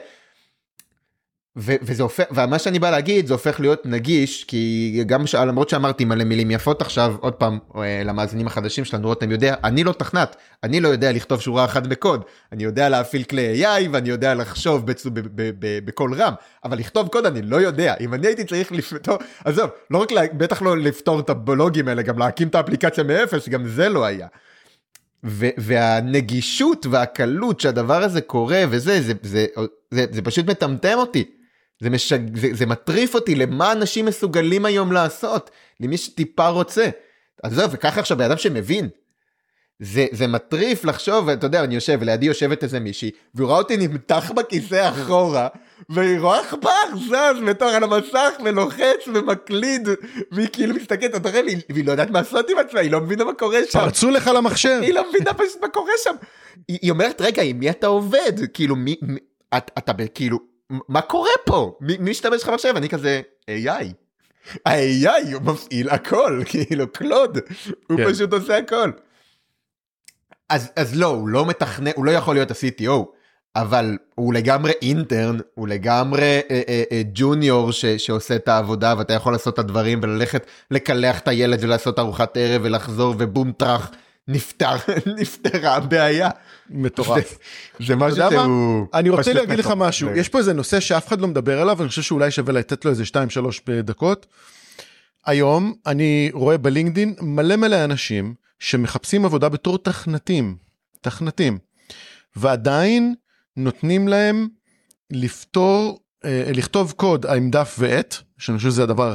Speaker 2: ומה שאני בא להגיד, זה הופך להיות נגיש, כי גם למרות שאמרתי מלא מילים יפות עכשיו, עוד פעם, למאזינים החדשים שלנו, אתם יודע, אני לא תכנת, אני לא יודע לכתוב שורה אחת בקוד, אני יודע להפעיל כלי AI, ואני יודע לחשוב בכל רם, אבל לכתוב קוד אני לא יודע, אם אני הייתי צריך לפתור, עזוב, לא רק, בטח לא לפתור את הבלוגים האלה, גם להקים את האפליקציה מאפס, גם זה לא היה. והנגישות והקלות שהדבר הזה קורה, זה פשוט מטמטם אותי. זה מטריף אותי למה אנשים מסוגלים היום לעשות, למי שטיפה רוצה. אז זהו, וככה עכשיו באדם שמבין, זה מטריף לחשוב, ואתה יודע, אני יושב, ולידי יושבת איזה מישהי, והוא ראה אותי נמתח בכיסא אחורה, והיא רואה עכבר זז בתור על המסך, ולוחץ ומקליד, והיא כאילו מסתכלת, אתה רואה, והיא לא יודעת מה לעשות עם עצמה, היא לא מבינה מה קורה שם.
Speaker 1: פרצו לך למחשב.
Speaker 2: היא לא מבינה פשוט מה קורה שם. היא אומרת, רגע, עם מי אתה עובד? כאילו, אתה כאילו, מה קורה פה? מי משתמש לך מחשב? אני כזה, AI. ה-AI הוא מפעיל הכל, כאילו, קלוד. הוא פשוט עושה הכל. אז לא, הוא לא מתכנן, הוא לא יכול להיות ה-CTO, אבל הוא לגמרי אינטרן, הוא לגמרי ג'וניור שעושה את העבודה, ואתה יכול לעשות את הדברים, וללכת לקלח את הילד, ולעשות ארוחת ערב, ולחזור, ובום טרח, נפתרה הבעיה.
Speaker 1: מטורף.
Speaker 2: זה משהו שהוא...
Speaker 1: אני רוצה להגיד לך משהו, יש פה איזה נושא שאף אחד לא מדבר עליו, אני חושב שאולי שווה לתת לו איזה 2-3 דקות. היום אני רואה בלינקדין מלא אנשים שמחפשים עבודה בתור תכנתים, ועדיין נותנים להם לכתוב קוד עם דף ועט, שאני חושב שזה הדבר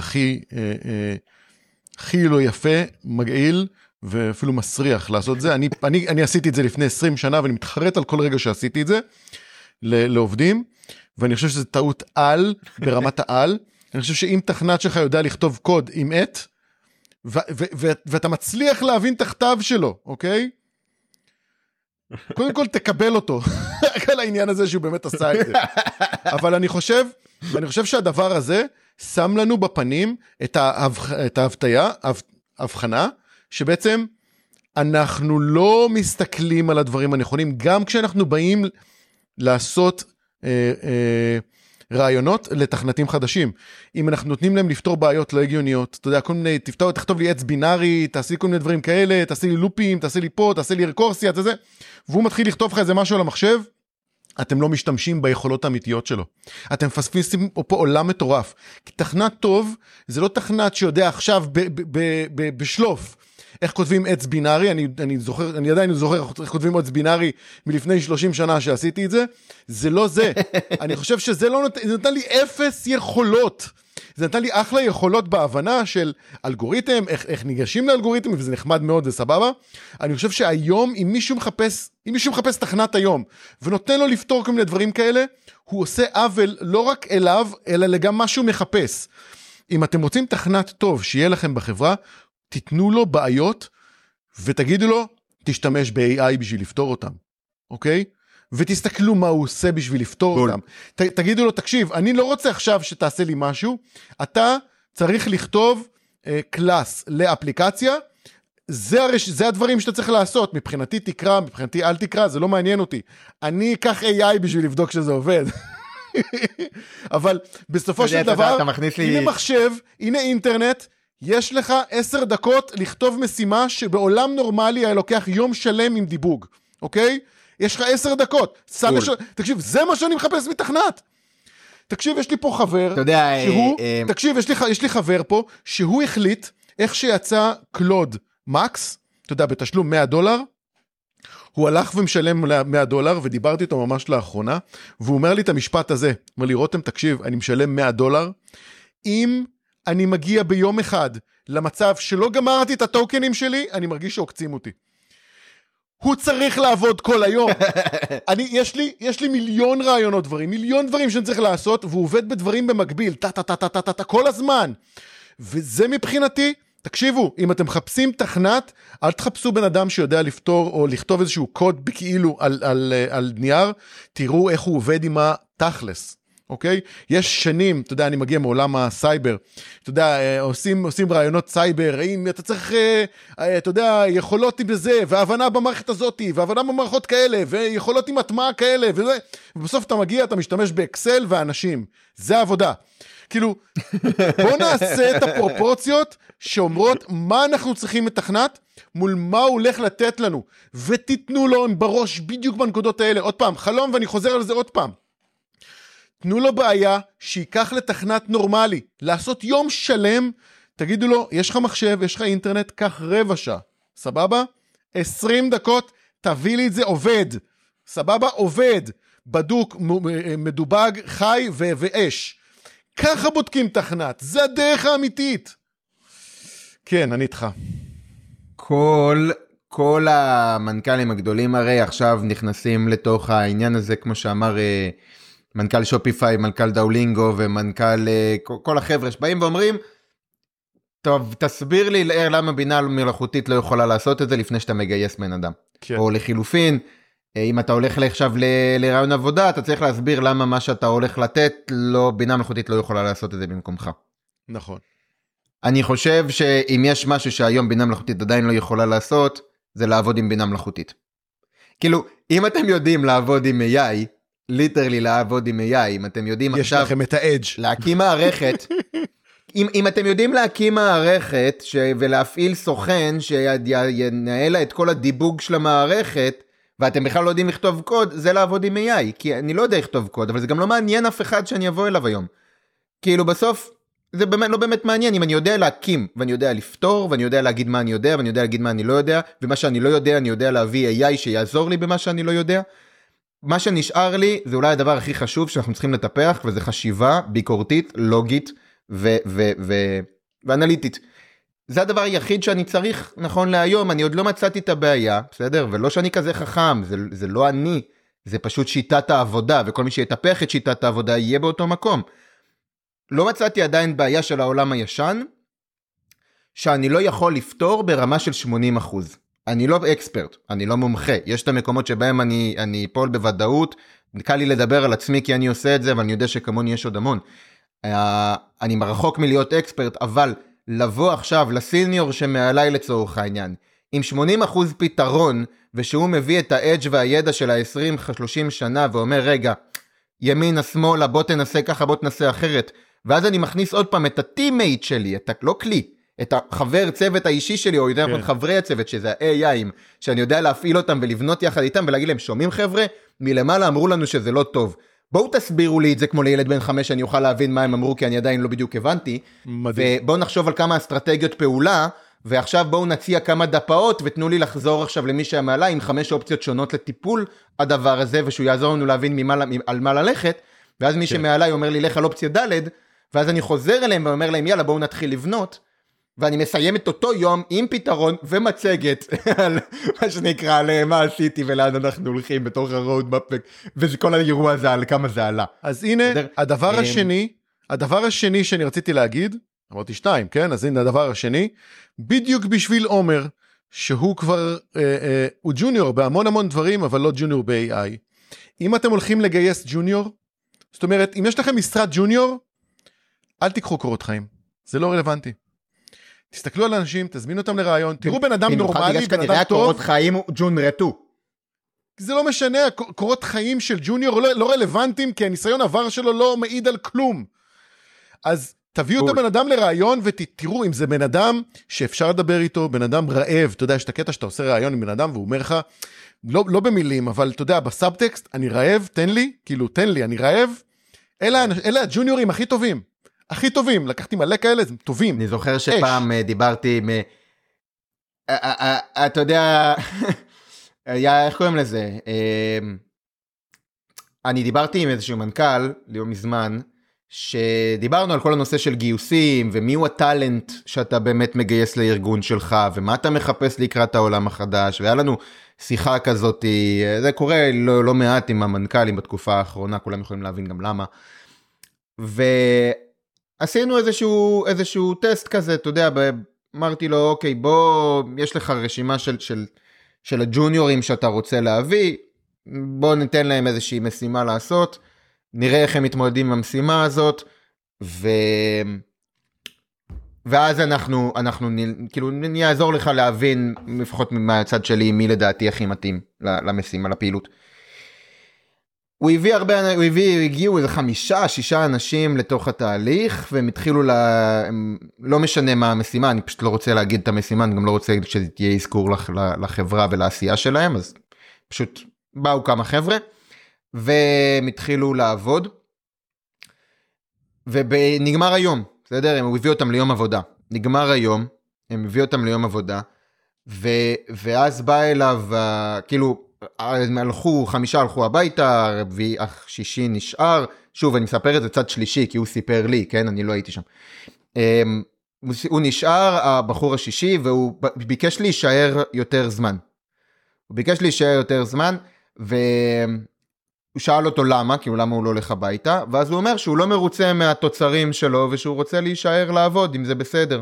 Speaker 1: הכי לא יפה, מגעיל, ואפילו מסריח לעשות זה. אני עשיתי את זה לפני 20 שנה, ואני מתחרט על כל רגע שעשיתי את זה, לעובדים, ואני חושב שזה טעות על, ברמת העל. אני חושב שאם תכנת שלך יודע לכתוב קוד עם עט, ואתה מצליח להבין את הכתב שלו, אוקיי? קודם כל תקבל אותו, על העניין הזה שהוא באמת עשה את זה. אבל אני חושב שהדבר הזה שם לנו בפנים את ההבחנה, שבעצם אנחנו לא מסתכלים על הדברים הנכונים, גם כשאנחנו באים לעשות רעיונות לתכנתים חדשים. אם אנחנו נותנים להם לפתור בעיות לא הגיוניות, אתה יודע, כל מיני, תכתוב לי עץ בינארי, תעשי כל מיני דברים כאלה, תעשי לי לופים, תעשי לי פה, תעשי לי רקורסיה, זה, והוא מתחיל לכתוב לך איזה משהו על המחשב, אתם לא משתמשים ביכולות האמיתיות שלו. אתם מפספסים פה עולם מטורף. כי תכנת טוב, זה לא תכנת שיודע עכשיו בשלוף, איך כותבים עץ בינארי, אני עדיין זוכר איך כותבים עץ בינארי מלפני 30 שנה שעשיתי את זה, זה לא זה. אני חושב שזה לא נתן, זה נתן לי 0 יכולות. זה נתן לי אחלה יכולות בהבנה של אלגוריתם, איך ניגשים לאלגוריתם, וזה נחמד מאוד, זה סבבה. אני חושב שהיום, אם מישהו מחפש תכנת היום, ונותן לו לפתור כל מיני דברים כאלה, הוא עושה עוול לא רק אליו, אלא לגם מה שהוא מחפש. אם אתם רוצים תכנת טוב שיהיה לכם בחברה, תיתנו לו בעיות, ותגידו לו, תשתמש ב-AI בשביל לפתור אותם, אוקיי? ותסתכלו מה הוא עושה בשביל לפתור אותם. תגידו לו, תקשיב, אני לא רוצה עכשיו שתעשה לי משהו, אתה צריך לכתוב קלאס לאפליקציה, זה הדברים שאתה צריך לעשות, מבחינתי תקרא, מבחינתי אל תקרא, זה לא מעניין אותי. אני אקח AI בשביל לבדוק שזה עובד. אבל בסופו של דבר, הנה מחשב, הנה אינטרנט, יש לך 10 דקות לכתוב משימה שבעולם נורמלי היה לוקח יום שלם עם דיבוג, אוקיי? יש לך 10 דקות. תקשיב, זה מה שאני מחפש מתכנת. תקשיב, יש לי פה חבר, תקשיב, יש לי חבר פה, שהוא החליט איך שיצא קלוד מקס, אתה יודע, בתשלום $100, הוא הלך ומשלם $100, ודיברתי איתו ממש לאחרונה, והוא אומר לי את המשפט הזה, אומר לי, רותם, תקשיב, אני משלם $100, אם אני מגיע ביום אחד למצב שלא גמרתי את הטוקנים שלי, אני מרגיש שעוקצים אותי. הוא צריך לעבוד כל היום. יש לי מיליון רעיונות דברים, מיליון דברים שאני צריך לעשות, והוא עובד בדברים במקביל, כל הזמן. וזה מבחינתי, תקשיבו, אם אתם מחפשים תכנת, אל תחפשו בן אדם שיודע לפתור, או לכתוב איזשהו קוד בכאילו על נייר, תראו איך הוא עובד עם התכלס. אוקיי? יש שנים, אתה יודע, אני מגיע מעולם הסייבר, אתה יודע, עושים רעיונות סייבר, אם אתה צריך, אתה יודע, יכולות בזה, והבנה במערכת הזאת, והבנה במערכות כאלה, ויכולות עם הטמעה כאלה, וזה, ובסוף אתה מגיע, אתה משתמש באקסל ואנשים. זה העבודה. כאילו, בוא נעשה את הפרופורציות שאומרות מה אנחנו צריכים מתכנת, מול מה הוא הולך לתת לנו, ותיתנו לו בראש בדיוק בנקודות האלה. עוד פעם, חלום ואני חוזר על זה עוד פעם. תנו לו בעיה שיקח לתכנת נורמלי, לעשות יום שלם, תגידו לו, יש לך מחשב, יש לך אינטרנט, קח 15 שעה, סבבה? 20 דקות, תביא לי את זה, עובד, סבבה? עובד, בדוק, מדובג, חי ואש. ככה בודקים תכנת, זה הדרך האמיתית. כן, אני איתך.
Speaker 2: כל המנכ"לים הגדולים הרי עכשיו נכנסים לתוך העניין הזה, כמו שאמר מנכ"ל שופיפיי, מנכ"ל דאולינגו ומנכ"ל כל החבר'ה שבאים ואומרים, טוב, תסביר לי למה בינה מלאכותית לא יכולה לעשות את זה לפני שאתה מגייס בן אדם. כן. או לחילופין, אם אתה הולך עכשיו לרעיון עבודה, אתה צריך להסביר למה מה שאתה הולך לתת, בינה מלאכותית לא יכולה לעשות את זה במקומך.
Speaker 1: נכון.
Speaker 2: אני חושב שאם יש משהו שהיום בינה מלאכותית עדיין לא יכולה לעשות, זה לעבוד עם בינה מלאכותית. כאילו, אם אתם יודעים לעבוד עם AI, ליטרלי לעבוד עם AI, אם אתם יודעים
Speaker 1: יש עכשיו... יש לכם את האדג'.
Speaker 2: להקים מערכת, אם אתם יודעים להקים מערכת ולהפעיל סוכן שינהל את כל הדיבוג של המערכת, ואתם בכלל לא יודעים לכתוב קוד, זה לעבוד עם AI, כי אני לא יודע לכתוב קוד, אבל זה גם לא מעניין אף אחד שאני אבוא אליו היום. כאילו בסוף, זה באמת, לא באמת מעניין, אם אני יודע להקים, ואני יודע לפתור, ואני יודע להגיד מה אני יודע, ואני יודע להגיד מה אני לא יודע, ומה שאני לא יודע, אני יודע להביא AI שיעזור לי במה שאני לא יודע. מה שנשאר לי, זה אולי הדבר הכי חשוב שאנחנו צריכים לטפח, וזה חשיבה ביקורתית, לוגית ואנליטית. זה הדבר היחיד שאני צריך נכון להיום, אני עוד לא מצאתי את הבעיה, בסדר? ולא שאני כזה חכם, זה לא אני, זה פשוט שיטת העבודה, וכל מי שיטפח את שיטת העבודה יהיה באותו מקום. לא מצאתי עדיין בעיה של העולם הישן, שאני לא יכול לפתור ברמה של 80%. אני לא אקספרט, אני לא מומחה, יש את המקומות שבהם אני פועל בוודאות, קל לי לדבר על עצמי כי אני עושה את זה, אבל אני יודע שכמוני יש עוד המון. אני רחוק מלהיות אקספרט, אבל לבוא עכשיו לסיניור שמעליי לצורך העניין, עם 80% פתרון, ושהוא מביא את האדג' והידע של ה-20-30 שנה, ואומר רגע, ימינה, שמאלה, בוא תנסה ככה, בוא תנסה אחרת, ואז אני מכניס עוד פעם את הטימייט שלי, לא כלי, את החבר צוות האישי שלי, או יותר נכון חברי הצוות, שזה ה-AI'ים, שאני יודע להפעיל אותם ולבנות יחד איתם, ולהגיד להם, שומעים חבר'ה, מלמעלה אמרו לנו שזה לא טוב, בואו תסבירו לי את זה כמו לילד בן 5, שאני אוכל להבין מה הם אמרו, כי אני עדיין לא בדיוק הבנתי, ובואו נחשוב על כמה אסטרטגיות פעולה, ועכשיו בואו נציע כמה דפאות, ותנו לי לחזור עכשיו למי שמעלה, עם 5 אופציות שונות לטיפול הדבר הזה, ושהוא יעזור לנו להבין על מה ללכת, ואז מי שמעלה אומר לי, לך על אופציה ד', ואז אני חוזר אליהם ואומר להם, יאללה בואו נתחיל לבנות, ואני מסיים את אותו יום עם פתרון ומצגת על מה שנקרא למה עשיתי ולאן אנחנו הולכים בתוך הרודמאפ, וזה כל האירוע הזה על כמה זה עלה.
Speaker 1: אז הנה הדבר השני שאני רציתי להגיד, אמרתי 2, כן? אז הנה הדבר השני, בדיוק בשביל עומר, שהוא כבר, הוא ג'וניור בהמון המון דברים, אבל לא ג'וניור ב-AI. אם אתם הולכים לגייס ג'וניור, זאת אומרת, אם יש לכם משרד ג'וניור, אל תיקחו קורות חיים, זה לא רלוונטי. תסתכלו על אנשים, תזמינו אותם לרעיון, תראו בן אדם נורמלי, בן אדם טוב.
Speaker 2: קורות חיים ג'ונרטו.
Speaker 1: זה לא משנה, קורות חיים של ג'וניור לא רלוונטיים, כי הניסיון עבר שלו לא מעיד על כלום. אז תביאו את הבן אדם לרעיון, ותראו אם זה בן אדם שאפשר לדבר איתו, בן אדם רעב, אתה יודע, יש את הקטע שאתה עושה רעיון עם בן אדם, והוא אומר לך, לא במילים, אבל אתה יודע, בסאבטקסט, אני רעב, תן לי, אני רעב. אלה הג'וניורים הכי טובים. הכי טובים, לקחתי מלא כאלה, הם טובים.
Speaker 2: אני זוכר שפעם דיברתי עם, אתה יודע, איך קוראים לזה? אני דיברתי עם איזשהו מנכ"ל, ליום מזמן, שדיברנו על כל הנושא של גיוסים, ומיהו הטלנט שאתה באמת מגייס לארגון שלך, ומה אתה מחפש לקראת העולם החדש, והיה לנו שיחה כזאת, זה קורה לא מעט עם המנכ"לים בתקופה האחרונה, כולם יכולים להבין גם למה, עשינו איזשהו טסט כזה, אתה יודע, אמרתי לו, אוקיי, בוא, יש לך רשימה של הג'וניורים שאתה רוצה להביא, בוא ניתן להם איזושהי משימה לעשות, נראה איך הם מתמודדים עם המשימה הזאת, ואז אנחנו כאילו, נעזור לך להבין, לפחות מהצד שלי, מי לדעתי הכי מתאים למשימה, לפעילות. הוא הגיעו איזה 5-6 אנשים לתוך התהליך, והם התחילו לא משנה מה המשימה, אני פשוט לא רוצה להגיד את המשימה, אני גם לא רוצה שזה תהיה אזכור לחברה ולעשייה שלהם, אז פשוט באו כמה חבר'ה, והם התחילו לעבוד, ונגמר היום, בסדר? הם הביאו אותם ליום עבודה, נגמר היום, הם הביאו אותם ליום עבודה, ואז בא אליו, כאילו, חמישה הלכו הביתה, השישי נשאר, שוב אני מספר את זה צד שלישי, כי הוא סיפר לי, כן, אני לא הייתי שם, הוא נשאר, הבחור השישי, והוא ביקש להישאר יותר זמן, והוא שאל אותו למה, כי למה הוא לא הולך הביתה, ואז הוא אומר שהוא לא מרוצה מהתוצרים שלו, ושהוא רוצה להישאר לעבוד, אם זה בסדר,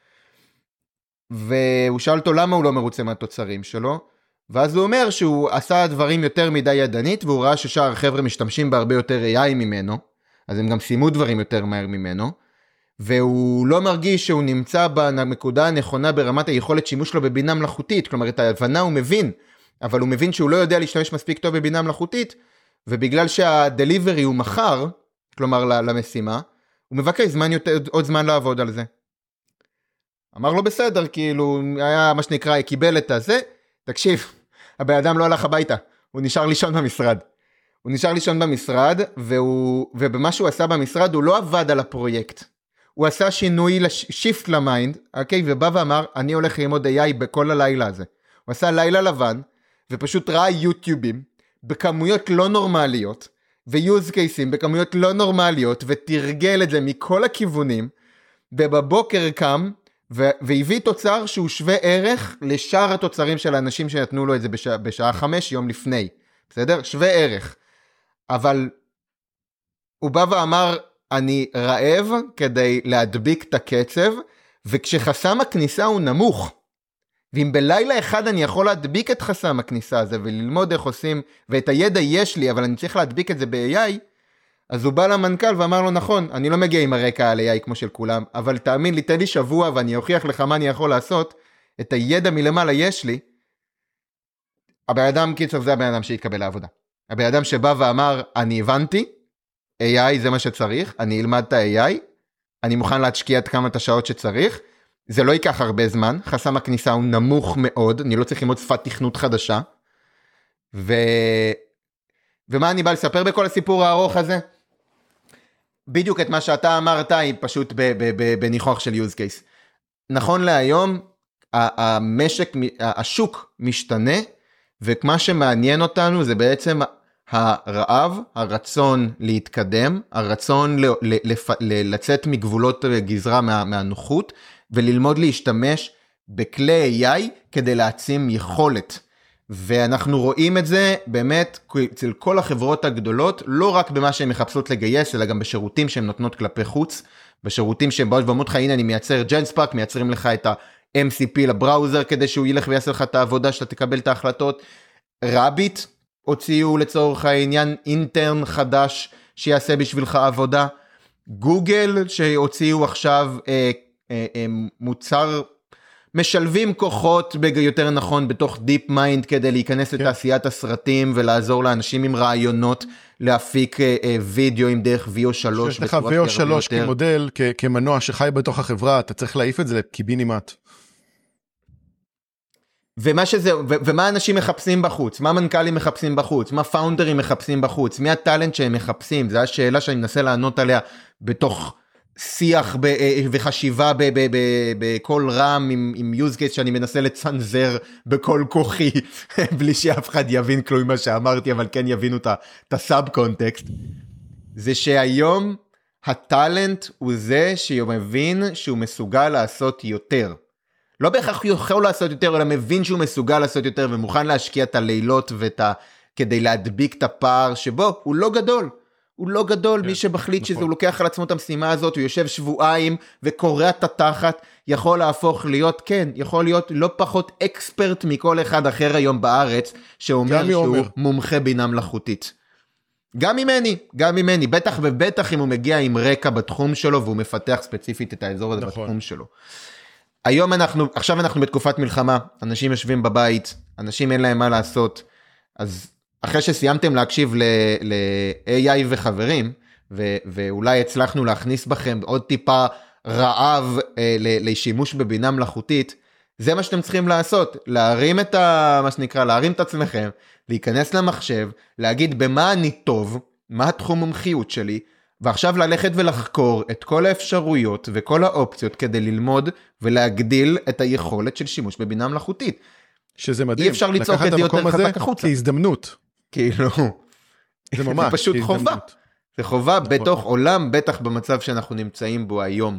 Speaker 2: והוא שאל אותו למה הוא לא מרוצה מהתוצרים שלו, ואז הוא אומר שהוא עשה דברים יותר מדי ידנית, והוא ראה ששאר החבר'ה משתמשים בהרבה יותר AI ממנו, אז הם גם סיימו דברים יותר מהר ממנו, והוא לא מרגיש שהוא נמצא בנקודה הנכונה ברמת היכולת שימוש לו בבינה מלאכותית, כלומר את ההבנה הוא מבין, אבל הוא מבין שהוא לא יודע להשתמש מספיק טוב בבינה מלאכותית, ובגלל שהדליברי הוא מחר, כלומר למשימה, הוא מבקש עוד זמן לעבוד על זה. אמר לו בסדר, כאילו, היה מה שנקרא, קיבל את הזה, תקשיב, הבן אדם לא הלך הביתה, הוא נשאר לישון במשרד. הוא נשאר לישון במשרד, ובמה שהוא עשה במשרד, הוא לא עבד על הפרויקט. הוא עשה שינוי שיפט למיינד, אוקיי, ובא ואמר, אני הולך ללמוד AI בכל הלילה הזה. הוא עשה לילה לבן, ופשוט ראה יוטיובים, בכמויות לא נורמליות, ויוז קייסים בכמויות לא נורמליות, ותרגל את זה מכל הכיוונים, ובבוקר קם, והביא תוצר שהוא שווה ערך, לשאר התוצרים של האנשים שנתנו לו את זה בשעה 5 יום לפני. בסדר? שווה ערך. אבל הוא בא ואמר, אני רעב כדי להדביק את הקצב, וכשחסם הכניסה הוא נמוך, ואם בלילה אחד אני יכול להדביק את חסם הכניסה הזה, וללמוד איך עושים, ואת הידע יש לי, אבל אני צריך להדביק את זה ב-AI, אז הוא בא למנכ"ל ואמר לו, נכון, אני לא מגיע עם הרקע על AI כמו של כולם, אבל תאמין לי, תן לי שבוע ואני אוכיח לך מה אני יכול לעשות, את הידע מלמעלה יש לי. הבן אדם, קיצור, זה הבן אדם שהתקבל לעבודה. הבן אדם שבא ואמר, אני הבנתי, AI זה מה שצריך, אני אלמד את ה-AI, אני מוכן להשקיע את כמה את השעות שצריך, זה לא ייקח הרבה זמן, חסם הכניסה הוא נמוך מאוד, אני לא צריך ללמוד שפת תכנות חדשה, ומה אני בא לספר בכל הסיפור הארוך הזה? בדיוק את מה שאתה אמרת, היא פשוט בניחוח של use case. נכון להיום, השוק משתנה, ומה שמעניין אותנו זה בעצם הרעב, הרצון להתקדם, הרצון לצאת מגבולות גזרה מהנוחות, וללמוד להשתמש בכלי AI כדי להעצים יכולת. ואנחנו רואים את זה באמת אצל כל החברות הגדולות, לא רק במה שהן מחפשות לגייס, אלא גם בשירותים שהן נותנות כלפי חוץ, בשירותים שהן באות ואומרות לך, הנה אני מייצר ג'נספארק, מייצרים לך את ה-MCP לבראוזר, כדי שהוא ילך ויעשה לך את העבודה שאתה תקבל את ההחלטות. רביט הוציאו לצורך העניין אינטרן חדש שיעשה בשבילך עבודה. גוגל שהוציאו עכשיו מוצר, משלבים כוחות יותר נכון בתוך דיפ מיינד כדי להיכנס לתעשיית הסרטים ולעזור לאנשים עם רעיונות להפיק וידאוים דרך VO3.
Speaker 1: יש לך VO3 כמודל, כמנוע שחי בתוך החברה, אתה צריך להעיף את זה לקיבינימט.
Speaker 2: ומה אנשים מחפשים בחוץ, מה מנכ"לים מחפשים בחוץ, מה פאונדרים מחפשים בחוץ, מי הטלנט שהם מחפשים, זו השאלה שאני מנסה לענות עליה בתוך שיח וחשיבה בכל רם עם use case שאני מנסה לצנזר בכל כוחי, בלי שאף אחד יבין כלום מה שאמרתי, אבל כן יבינו את הסאב קונטקסט. זה שהיום הטלנט הוא זה שהוא מבין שהוא מסוגל לעשות יותר. לא בהכרח הוא יכול לעשות יותר, אלא מבין שהוא מסוגל לעשות יותר, ומוכן להשקיע את הלילות כדי להדביק את הפער שבו הוא לא גדול. הוא לא גדול, מי שמחליט שזה, הוא לוקח על עצמו את המשימה הזאת, הוא יושב שבועיים וקורע את התחת, יכול להפוך להיות, כן, יכול להיות לא פחות אקספרט מכל אחד אחר היום בארץ, שאומר שהוא מומחה בינה מלאכותית. גם ממני, בטח ובטח אם הוא מגיע עם רקע בתחום שלו, והוא מפתח ספציפית את האזור הזה בתחום שלו. עכשיו אנחנו בתקופת מלחמה, אנשים יושבים בבית, אנשים אין להם מה לעשות, אז אחרי שסיימתם להקשיב ל-AI וחברים, ואולי הצלחנו להכניס בכם עוד טיפה רעב לשימוש בבינה מלאכותית, זה מה שאתם צריכים לעשות, להרים מה שנקרא, להרים את עצמכם, להיכנס למחשב, להגיד במה אני טוב, מה התחום מומחיות שלי, ועכשיו ללכת ולחקור את כל האפשרויות וכל האופציות כדי ללמוד ולהגדיל את היכולת של שימוש בבינה מלאכותית.
Speaker 1: שזה מדהים.
Speaker 2: אי אפשר ליצור את זה יותר חזק החוצה.
Speaker 1: כהזדמנות.
Speaker 2: כאילו,
Speaker 1: זה ממש,
Speaker 2: זה פשוט חובה. זה חובה בתוך עולם, בטח במצב שאנחנו נמצאים בו היום.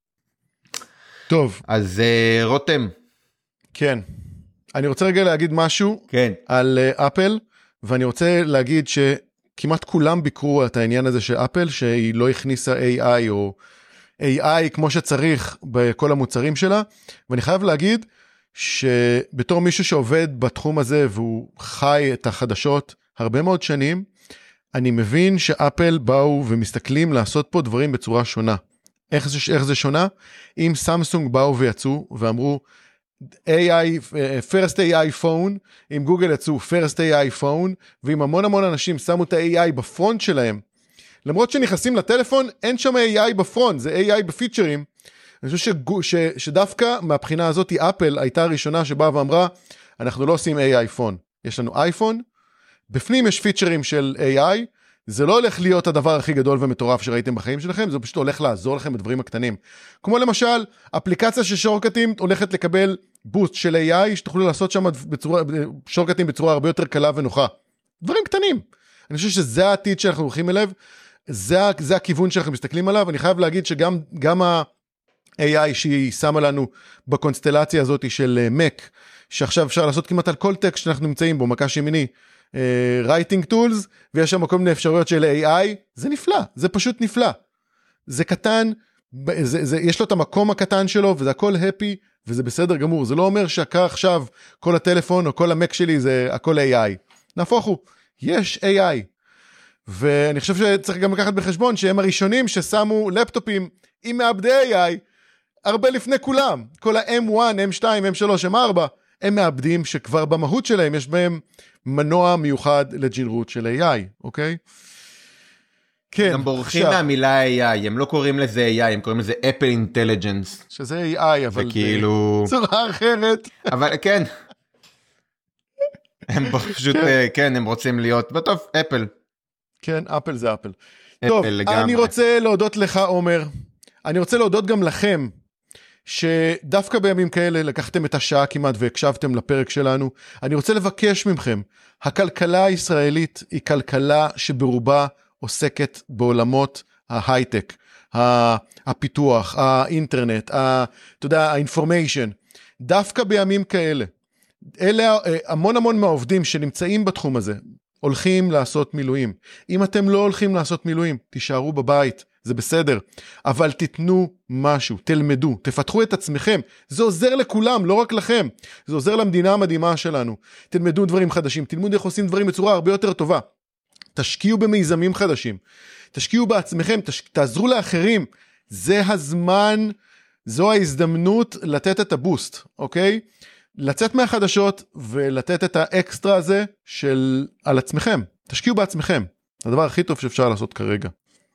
Speaker 1: טוב.
Speaker 2: אז רותם.
Speaker 1: כן. אני רוצה רגע להגיד משהו על אפל, ואני רוצה להגיד שכמעט כולם ביקרו את העניין הזה של אפל, שהיא לא הכניסה AI או AI כמו שצריך בכל המוצרים שלה, ואני חייב להגיד שבתור מישהו שעובד בתחום הזה והוא חי את החדשות הרבה מאוד שנים, אני מבין שאפל באו ומסתכלים לעשות פה דברים בצורה שונה. איך זה שונה? אם סמסונג באו ויצאו ואמרו AI, First AI Phone, אם גוגל יצאו First AI Phone, ואם המון אנשים שמו את ה-AI בפרונט שלהם, למרות שנכנסים לטלפון, אין שם AI בפרונט, זה AI בפיצ'רים. אני חושב שדווקא מהבחינה הזאת, אפל הייתה הראשונה שבאה ואמרה, אנחנו לא עושים AI פון. יש לנו אייפון, בפנים יש פיצ'רים של AI, זה לא הולך להיות הדבר הכי גדול ומטורף שראיתם בחיים שלכם, זה פשוט הולך לעזור לכם בדברים הקטנים. כמו למשל, אפליקציה של שורקטים הולכת לקבל בוסט של AI, שתוכלו לעשות שם שורקטים בצורה הרבה יותר קלה ונוחה. דברים קטנים. אני חושב שזה העתיד שאנחנו הולכים אליו, זה הכיוון שאנחנו מסתכלים עליו. אני חייב להגיד שגם ה-AI שהיא שמה לנו בקונסטלציה הזאת של Mac, שעכשיו אפשר לעשות כמעט על כל טקסט שאנחנו נמצאים בו, מקש ימיני, writing tools, ויש שם כל מיני אפשרויות של AI, זה נפלא, זה פשוט נפלא. זה קטן, יש לו את המקום הקטן שלו, וזה הכל happy, וזה בסדר גמור. זה לא אומר שעכשיו כל הטלפון או כל המק שלי זה הכל AI. נהפוך הוא, יש AI. ואני חושב שצריך גם לקחת בחשבון שהם הראשונים ששמו לפטופים עם מעבדי AI, הרבה לפני כולם. כל ה-M1, M2, M3, M4, הם מעבדים שכבר במהות שלהם יש בהם מנוע מיוחד לג'ינרות של AI, אוקיי? כן.
Speaker 2: גם בורחים מהמילה AI, הם לא קוראים לזה AI, הם קוראים לזה Apple Intelligence.
Speaker 1: שזה AI, אבל
Speaker 2: וכאילו...
Speaker 1: צורה אחרת.
Speaker 2: אבל כן. הם פשוט, כן, הם רוצים להיות, בטוב, אפל.
Speaker 1: כן, אפל זה אפל. טוב, אני רוצה להודות לך, עומר. אני רוצה להודות גם לכם, שדווקא בימים כאלה לקחתם את השעה כמעט והקשבתם לפרק שלנו. אני רוצה לבקש ממכם, הכלכלה הישראלית היא כלכלה שברובה עוסקת בעולמות ההייטק, הפיתוח, האינטרנט, אתה יודע, האינפורמיישן. דווקא בימים כאלה, אלה המון מהעובדים שנמצאים בתחום הזה, הולכים לעשות מילואים. אם אתם לא הולכים לעשות מילואים, תישארו בבית, זה בסדר. אבל תיתנו משהו, תלמדו, תפתחו את עצמכם. זה עוזר לכולם, לא רק לכם. זה עוזר למדינה המדהימה שלנו. תלמדו דברים חדשים, תלמדו איך עושים דברים בצורה הרבה יותר טובה. תשקיעו במיזמים חדשים. תשקיעו בעצמכם, תעזרו לאחרים. זה הזמן, זו ההזדמנות לתת את הבוסט, אוקיי? לצאת מהחדשות ולתת את האקסטרה הזה על עצמכם. תשקיעו בעצמכם. זה הדבר הכי טוב שאפשר לעשות כרגע.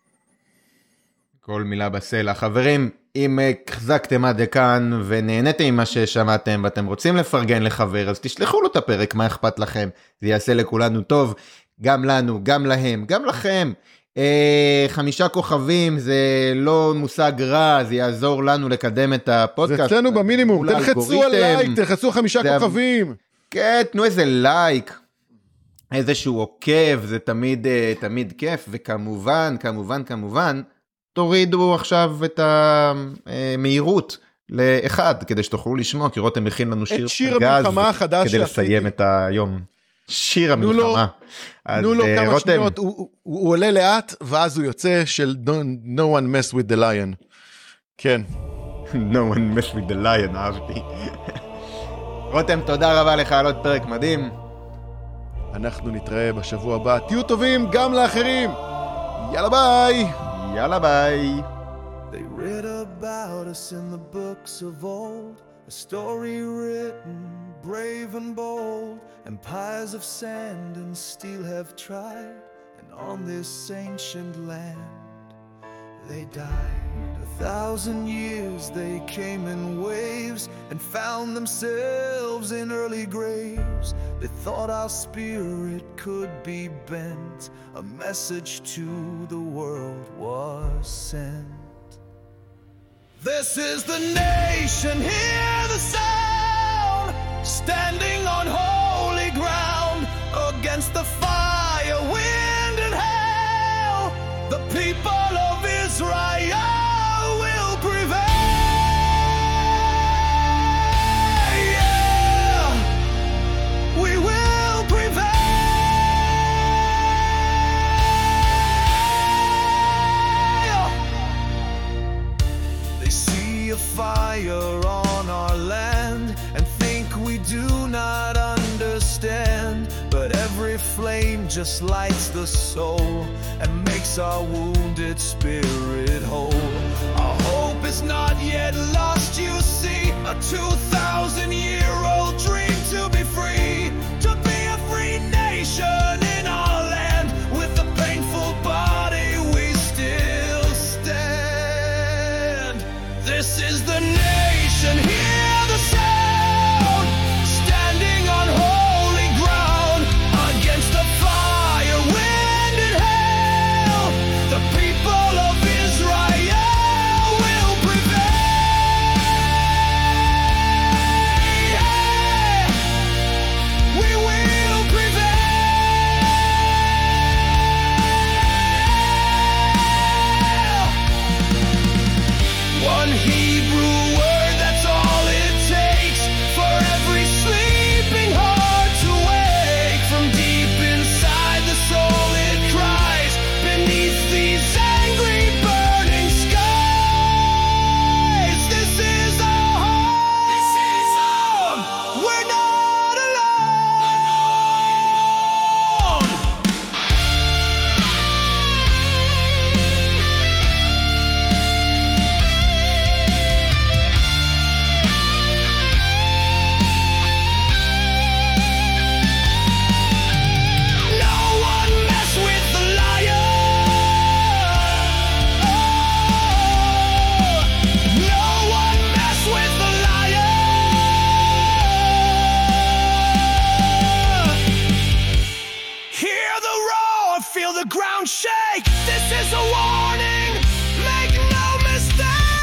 Speaker 2: כל מילה בסלע. חברים, אם החזקתם עד כאן ונהניתם עם מה ששמעתם ואתם רוצים לפרגן לחבר, אז תשלחו לו את הפרק, מה אכפת לכם? זה יעשה לכולנו טוב, גם לנו, גם להם, גם לכם. 5 כוכבים זה לא מושג רע, זה יעזור לנו לקדם את הפודקאסט.
Speaker 1: זה אצלנו במינימום, תלחצו על לייק, תלחצו 5 כוכבים.
Speaker 2: כן, תנו איזה לייק, איזשהו עוקב, זה תמיד כיף, וכמובן, תורידו עכשיו את המהירות ל1, כדי שתוכלו לשמוע, כי רותם מכין לנו שיר
Speaker 1: הגז, כדי
Speaker 2: לסיים את היום. שיר המלחמה.
Speaker 1: תנו לו כמה שניות, הוא עולה לאט, ואז הוא יוצא של No one mess with the lion. כן.
Speaker 2: No one mess with the lion, אהבתי. רותם, תודה רבה לך על עוד פרק מדהים.
Speaker 1: אנחנו נתראה בשבוע הבא. תהיו טובים גם לאחרים. יאללה ביי.
Speaker 2: יאללה ביי.
Speaker 3: They read about us in the books of old, a story written brave and bold. Empires of sand and steel have tried, and on this ancient land they died. 1,000 years they came in waves and found themselves in early graves. They thought our spirit could be bent, a message to the world was sent. This is the nation, hear the sound, standing on holy ground, against the fire, wind and hail. The people of Israel will prevail. Yeah, we will prevail. They see a fire on our land and think we do not understand, but every flame just lights the soul and makes our wounded spirit whole. Our hope is not yet lost, you see, a 2,000-year-old dream to be free, to be a free nation in our land, with the painful body we feel the ground shake. This is a warning, make no mistake.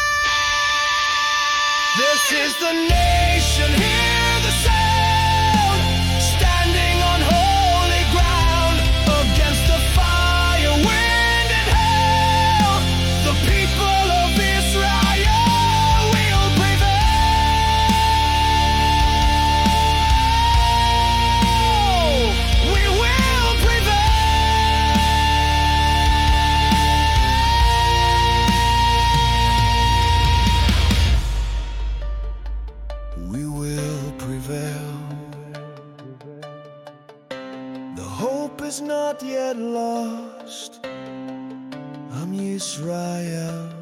Speaker 3: This is the nation, hear the sound, standing on holy ground, against the fire, wind and hail. The people of Israel will prevail. We will prevail. We will prevail. The hope is not yet lost. Am Yisrael.